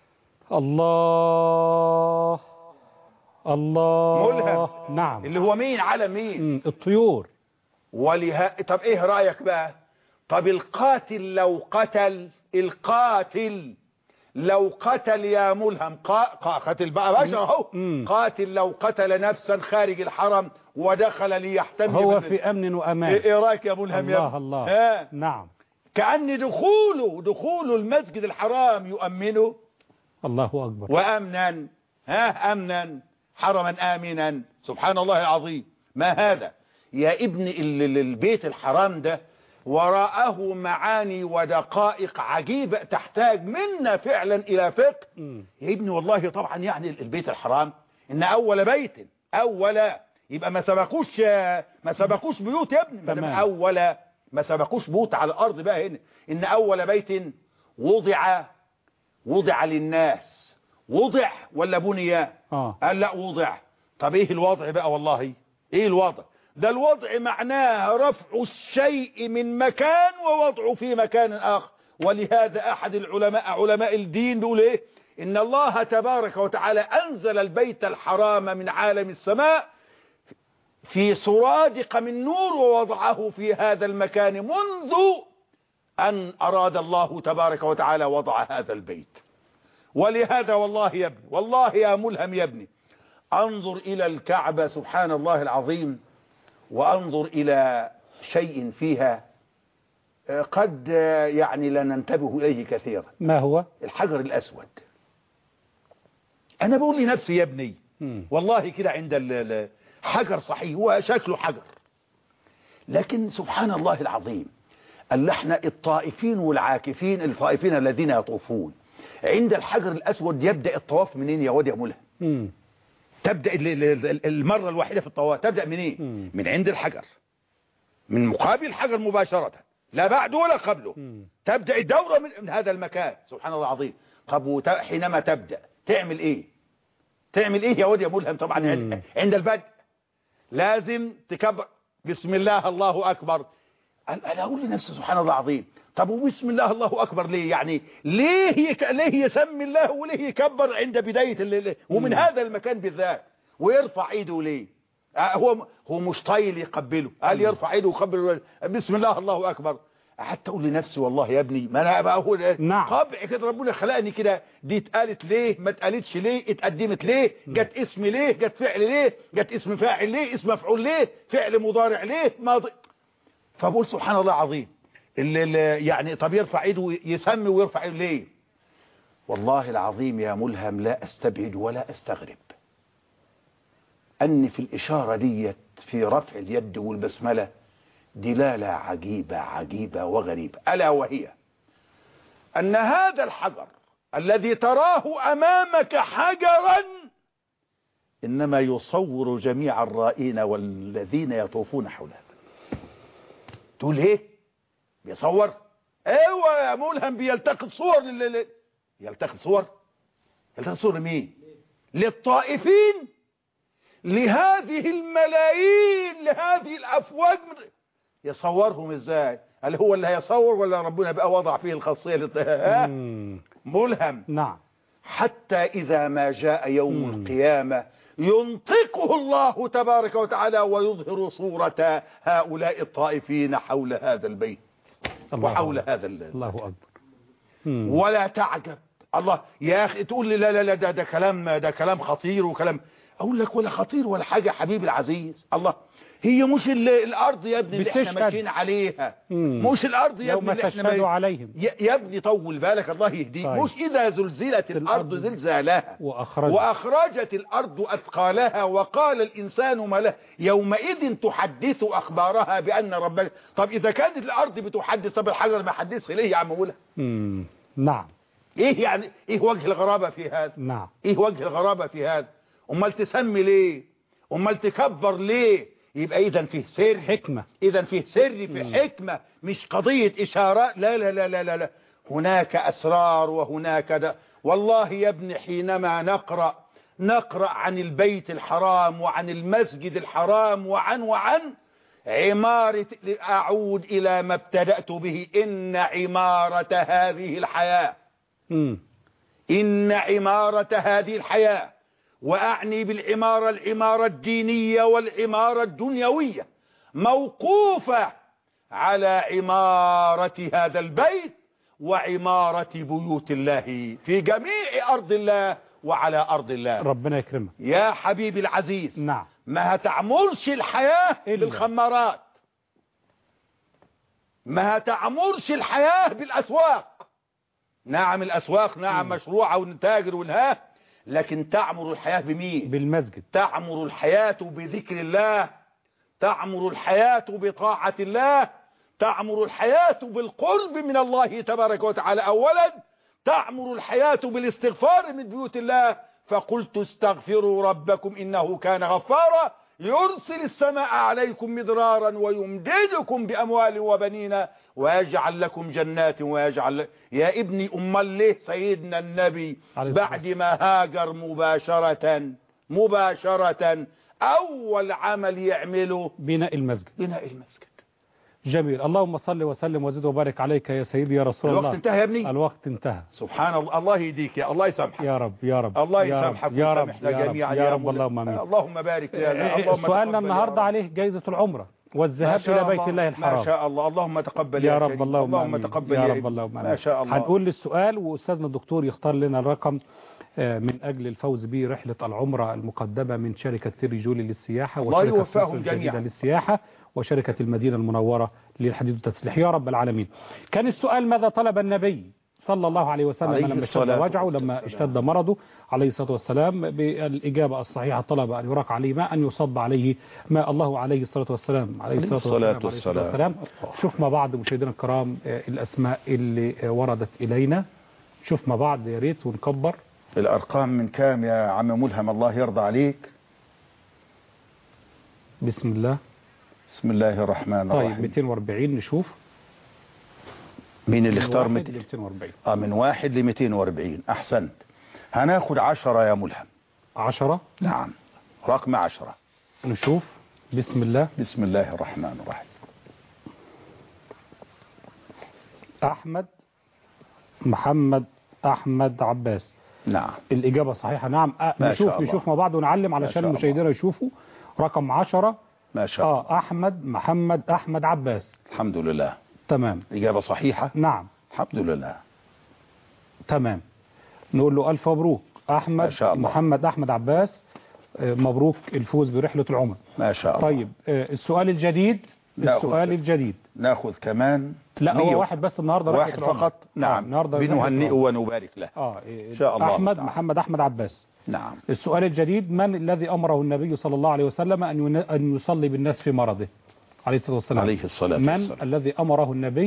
الله الله ملهم. نعم. اللي هو مين؟ على مين؟ الطيور. ولها طب ايه رأيك بقى؟ طب القاتل لو قتل، القاتل لو قتل يا ملهم، قاتل بقى بشر اهو، قاتل لو قتل نفسا خارج الحرم ودخل ليحتمي هو في امن وامان. ايه رايك يا ملهم؟ الله يا الله ها. نعم. كأن دخوله دخوله المسجد الحرام يؤمنه. الله اكبر. وامنا ها امنا حرما امنا. سبحان الله العظيم. ما هذا يا ابن البيت الحرام ده وراءه معاني ودقائق عجيبة تحتاج منا فعلا إلى فقه. يا ابني والله طبعا يعني البيت الحرام إن أول بيت أول يبقى ما سبقوش ما سبقوش بيوت يا ابني. ما أول ما سبقوش بيوت على الأرض بقى هنا. إن أول بيت وضع وضع للناس. وضع ولا بني؟ آه. قال لا وضع. طب إيه الوضع بقى؟ والله إيه الوضع؟ ده الوضع معناه رفع الشيء من مكان ووضعه في مكان آخر. ولهذا أحد العلماء علماء الدين بيقول إيه؟ إن الله تبارك وتعالى أنزل البيت الحرام من عالم السماء في سرادق من نور ووضعه في هذا المكان منذ أن أراد الله تبارك وتعالى وضع هذا البيت. ولهذا والله يا ابني، والله يا ملهم يا ابني، أنظر إلى الكعبة سبحان الله العظيم، وأنظر إلى شيء فيها قد يعني لا ننتبه إليه كثيرا. ما هو؟ الحجر الأسود. أنا بقول لنفسي يا ابني م. والله كده عند الحجر صحيح هو شكله حجر، لكن سبحان الله العظيم اللي احنا الطائفين والعاكفين، الطائفين الذين يطوفون عند الحجر الأسود يبدأ الطواف منين يا واد يا ملهم؟ تبدأ المرة الواحدة في الطواف تبدأ منين؟ مم. من عند الحجر، من مقابل الحجر مباشرة، لا بعده ولا قبله. مم. تبدأ الدورة من, من هذا المكان. سبحان الله العظيم. طب حينما تبدأ تعمل ايه؟ تعمل ايه يا واد يا ملهم؟ طبعا مم. عند البدء لازم تكبر بسم الله الله أكبر. أنا أقول لنفسي سبحان الله العظيم، طب وبسم الله الله أكبر ليه؟ يعني ليه يك... ليه يسمي الله وليه يكبر عند بداية الليل ومن مم. هذا المكان بالذات ويرفع ايده ليه؟ آه هو هو مش طايل يقبله، قال يرفع ايده ويقبل بسم الله الله أكبر. حتى أقول لنفسي والله يا ابني ما أنا بقى هو نعم. طبع كده ربنا خلقني كده، دي اتقالت ليه؟ ما اتقالتش ليه؟ اتقدمت ليه؟ جت اسم ليه؟ جت فعل ليه؟ جت اسم فاعل ليه؟ اسم مفعول ليه؟ فعل مضارع ليه؟ ماضي. فبقول سبحان الله العظيم اللي اللي يعني طب يرفع ايده يسمي ويرفع ايده ليه؟ والله العظيم يا ملهم لا استبعد ولا استغرب ان في الاشارة ديت في رفع اليد والبسملة دلالة عجيبة عجيبة وغريبة، ألا وهي أن هذا الحجر الذي تراه أمامك حجرا إنما يصور جميع الرائين والذين يطوفون حوله. تقول ايه بيصور؟ ايوه يا ملهم، بيلتقط صور لل... يلتقط صور يلتقط صور لمين؟ للطائفين، لهذه الملايين، لهذه الافواج من... يصورهم ازاي؟ هل هو اللي هيصور ولا ربنا بقى وضع فيه الخاصيه للط... ملهم. نعم. حتى اذا ما جاء يوم مم. القيامه ينطقه الله تبارك وتعالى ويظهر صورة هؤلاء الطائفين حول هذا البيت وحول هذا البيت. الله أكبر. ولا تعجب. الله يا أخي تقول لي لا لا لا ده, ده كلام ده كلام خطير وكلام، أقول لك ولا خطير ولا حاجة حبيبي العزيز. الله هي مش الارض يا ابني اللي احنا ماشيين عليها، مم. مش الارض يا ابني اللي احنا عليهم. يا ابني طول بالك الله يهديك. طيب. مش اذا زلزلت الارض زلزالها وأخرجت. واخرجت الارض اثقالها وقال الانسان ما له يومئذ تحدث اخبارها بان ربك. طب اذا كانت الارض بتحدث طب الحجر ما حدثش ليه يا عم ولا؟ امم نعم. ايه يعني ايه وجه الغرابه في هذا؟ نعم. ايه وجه الغرابه في هذا؟ امال تسمي ليه؟ امال تكبر ليه؟ يبقى اذا فيه سر حكمة، اذا فيه سر في مم. حكمة، مش قضية اشارات. لا لا لا لا لا, لا. هناك اسرار وهناك ده. والله يا ابني حينما نقرأ نقرأ عن البيت الحرام وعن المسجد الحرام وعن وعن عمارة، اعود الى ما ابتدأت به، ان عمارة هذه الحياة مم. ان عمارة هذه الحياة، وأعني بالعمارة العمارة الدينية والعمارة الدنيوية، موقوفة على عمارة هذا البيت وعمارة بيوت الله في جميع أرض الله وعلى أرض الله. ربنا يكرمك يا حبيبي العزيز. نعم. ما هتعمرش الحياة إلا. بالخمارات، ما هتعمرش الحياة بالأسواق. نعم الأسواق نعم م. مشروعة ونتاجر ونها، لكن تعمر الحياة بمين؟ بالمسجد. تعمر الحياة بذكر الله، تعمر الحياة بطاعة الله، تعمر الحياة بالقرب من الله تبارك وتعالى أولا، تعمر الحياة بالاستغفار من بيوت الله. فقلت استغفروا ربكم إنه كان غفارا يرسل السماء عليكم مدرارا ويمددكم بأموال وبنين ويجعل لكم جنات ويجعل لك... يا ابني أمال ليه سيدنا النبي بعد ما هاجر مباشرة مباشرة أول عمل يعمله بناء المسجد؟ بناء المسجد. جميل. اللهم صل وسلم وزد وبارك عليك يا سيدي يا رسول الله. الوقت انتهى يا ابني. الوقت انتهى. سبحان الله. الله يهديك يا الله يسامحك يا رب يا رب الله يسامحك يا رب ويسامحنا جميعا يا رب اللهم امين. اللهم بارك لنا. سؤالنا النهارده عليه جائزة العمرة والذهاب إلى بيت الله الحرام. ما شاء الله. اللهم تقبل يا, يا رب اللهم, اللهم تقبل يا رب اللهم ما شاء الله. هنقول للسؤال وأستاذنا الدكتور يختار لنا الرقم من أجل الفوز برحلة العمرة المقدمة من شركة تريجولي للسياحة وشركة جميعا للسياحة وشركة المدينة المنورة للحديد والتسليح يا رب العالمين. كان السؤال ماذا طلب النبي صلى الله عليه وسلم عليه لما اشتد وجعه لما اشتد مرضه عليه الصلاة والسلام؟ بالإجابة الصحيحة طلب أن يراق عليه ماء، أن يصب عليه ماء الله عليه الصلاة والسلام عليه الصلاة والسلام. شوف مع بعض مشاهدينا الكرام الأسماء اللي وردت إلينا، شوف مع بعض يا ريت ونكبر الأرقام. من كام يا عم ملهم الله يرضى عليك؟ بسم الله بسم الله الرحمن الرحيم. طيب مئتين وأربعين نشوف مين اللي اختار مئتين وأربعين. اه من واحد ل مئتين وأربعين. احسنت. هناخد عشرة يا ملهم. عشرة؟ نعم رقم عشرة. نشوف بسم الله بسم الله الرحمن الرحيم. أحمد محمد أحمد عباس. نعم الإجابة صحيحة. نعم أه نشوف نشوف مع بعض ونعلم علشان المشاهدين يشوفوا. رقم عشرة ما شاء الله. اه أحمد محمد أحمد عباس. الحمد لله تمام. إجابة صحيحة. نعم الحمد لله. تمام. نقول له ألف مبروك أحمد ما شاء الله. محمد أحمد عباس مبروك الفوز برحلة العمر. ما شاء الله. طيب السؤال الجديد السؤال الجديد ناخذ كمان. لا هو واحد بس النهارده واحد فقط. نعم آه بنهنئه ونبارك له. اه إن شاء الله. أحمد تعالى. محمد أحمد عباس. نعم. السؤال الجديد من الذي أمره النبي صلى الله عليه وسلم أن أن يصلي بالناس في مرضه عليه الصلاة والسلام؟ عليه الصلاة من والسلام. الذي أمره النبي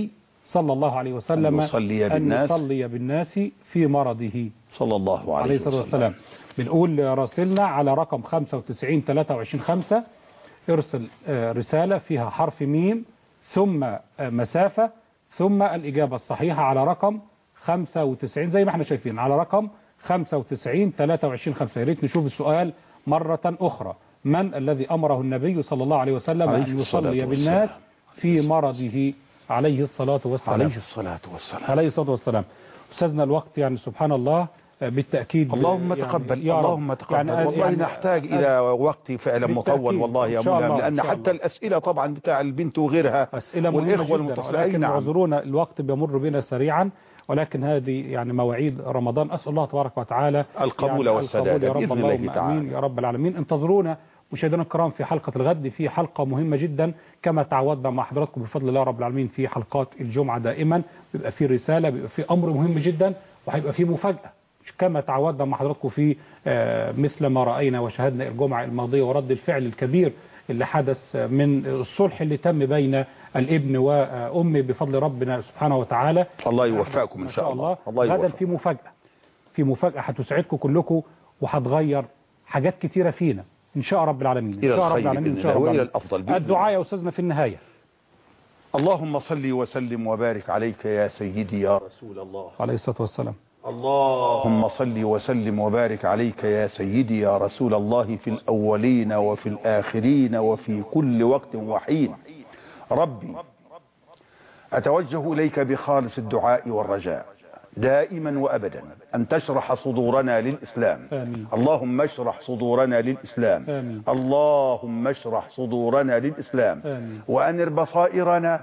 صلى الله عليه وسلم أن يصلي أن بالناس, يصلي بالناس في مرضه صلى الله عليه الصلاة والسلام. بنقول راسلنا على رقم خمسة وتسعين ثلاثة وعشرين خمسة، ارسل رسالة فيها حرف ميم ثم مسافة ثم الإجابة الصحيحة على رقم خمسة وتسعين زي ما احنا شايفين على رقم خمسة وتسعين ثلاثة وعشرين خمسة. يا ريت نشوف السؤال مرة أخرى. من الذي أمره النبي صلى الله عليه وسلم أن يصلي بالناس في مرضه عليه الصلاة والسلام؟ عليه الصلاة والسلام. عليه الصلاة والسلام. أستاذنا الوقت يعني سبحان الله بالتأكيد. اللهم يعني تقبل اللهم تقبل يعني والله يعني نحتاج إلى وقت فعلا مطول والله يا ملهم، لأن حتى الأسئلة طبعا بتاع البنت وغيرها أسئلة والإخوة المتصلين، لكن اعذرونا الوقت بيمر بنا سريعا، ولكن هذه يعني مواعيد رمضان. أسأل الله تبارك وتعالى القبول يعني والسداد يا رب بإذن الله تعالى يا رب العالمين. انتظرونا مشاهدينا الكرام في حلقة الغد، في حلقة مهمة جدا كما تعودنا مع حضراتكم بفضل الله رب العالمين. في حلقات الجمعة دائما بيبقى في رسالة، بيبقى في أمر مهم جدا، وهيبقى في مفاجأة كما تعودنا مع حضراتكم في مثل ما رأينا وشاهدنا الجمعة الماضية ورد الفعل الكبير اللي حدث من الصلح اللي تم بين الابن وأمه بفضل ربنا سبحانه وتعالى. الله يوفقكم إن شاء الله. الله غدا في مفاجأة، في مفاجأة هتسعدكم كلكم وهتغير حاجات كتيرة فينا إن شاء رب العالمين. إن شاء رب العالمين إن شاء الله وإلى الأفضل. الدعاء يا أستاذنا في النهاية. اللهم صل وسلم وبارك عليك يا سيدي يا رسول الله عليه الصلاة والسلام. اللهم صل وسلم وبارك عليك يا سيدي يا رسول الله في الأولين وفي الآخرين وفي كل وقت وحين. ربي أتوجه إليك بخالص الدعاء والرجاء دائما وأبدا أن تشرح صدورنا للإسلام. آمين. اللهم اشرح صدورنا للإسلام. آمين. اللهم اشرح صدورنا للإسلام. آمين. وأنر بصائرنا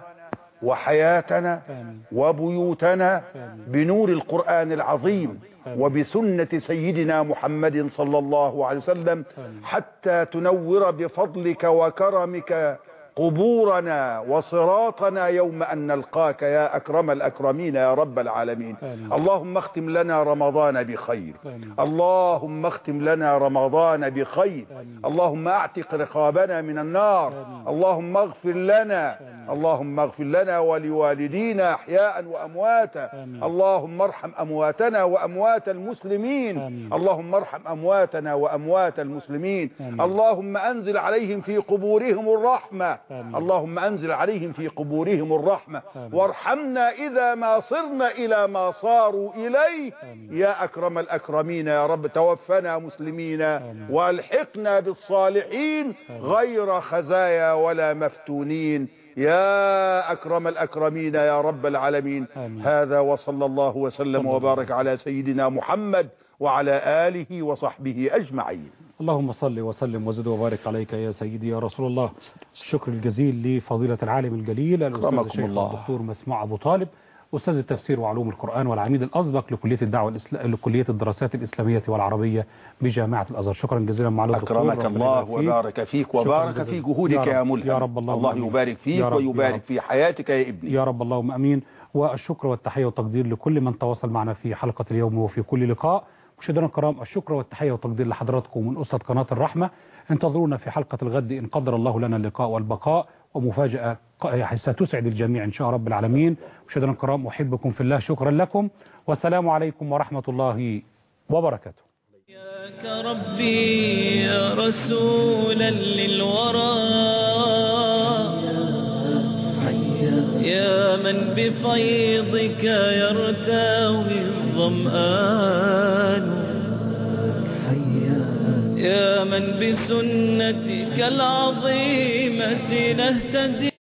وحياتنا آمين. وبيوتنا آمين. بنور القرآن العظيم آمين. وبسنة سيدنا محمد صلى الله عليه وسلم آمين. حتى تنور بفضلك وكرمك قبورنا وصراطنا يوم أن نلقاك يا أكرم الأكرمين يا رب العالمين. آمين. اللهم اختم لنا رمضان بخير. آمين. اللهم اختم لنا رمضان بخير. آمين. اللهم اعتق رقابنا من النار. آمين. اللهم اغفر لنا. آمين. اللهم اغفر لنا ولوالدينا أحياء وأمواتا. آمين. اللهم ارحم أمواتنا وأموات المسلمين. آمين. اللهم ارحم أمواتنا وأموات المسلمين. آمين. اللهم أنزل عليهم في قبورهم الرحمة. آمين. اللهم أنزل عليهم في قبورهم الرحمة. آمين. وارحمنا إذا ما صرنا إلى ما صاروا إليه. آمين. يا أكرم الأكرمين يا رب توفنا مسلمين. آمين. والحقنا بالصالحين آمين. غير خزايا ولا مفتونين يا أكرم الأكرمين يا رب العالمين. آمين. هذا وصلى الله وسلم وبارك على سيدنا محمد وعلى آله وصحبه أجمعين. اللهم صل وسلم وزد وبارك عليك يا سيدي يا رسول الله. الشكر الجزيل لفضيلة العالم الجليل الأستاذ الشيخ الدكتور مسموع أبو طالب، أستاذ التفسير وعلوم القرآن والعميد الأسبق لكلية الدعوة الإسلام لكلية الدراسات الإسلامية والعربية بجامعة الأزهر. شكرا جزيلا معالي الدكتور. أكرمك الله وبارك فيك وبارك في جهودك يا ملهم. يا رب الله, الله يبارك فيك ويبارك في حياتك يا ابني. يا رب اللهم أمين. والشكر والتحية والتقدير لكل من تواصل معنا في حلقة اليوم وفي كل لقاء. مشاهدينا الكرام الشكر والتحية والتقدير لحضراتكم من أسرة قناة الرحمة. انتظرونا في حلقة الغد إن قدر الله لنا اللقاء والبقاء، ومفاجأة ستسعد الجميع إن شاء رب العالمين. مشاهدينا الكرام أحبكم في الله، شكرا لكم والسلام عليكم ورحمة الله وبركاته. ياك ربي يا رسولا للورى يا من بفيضك يرتوي الظمآن يا من بسنتك العظيمة نهتدي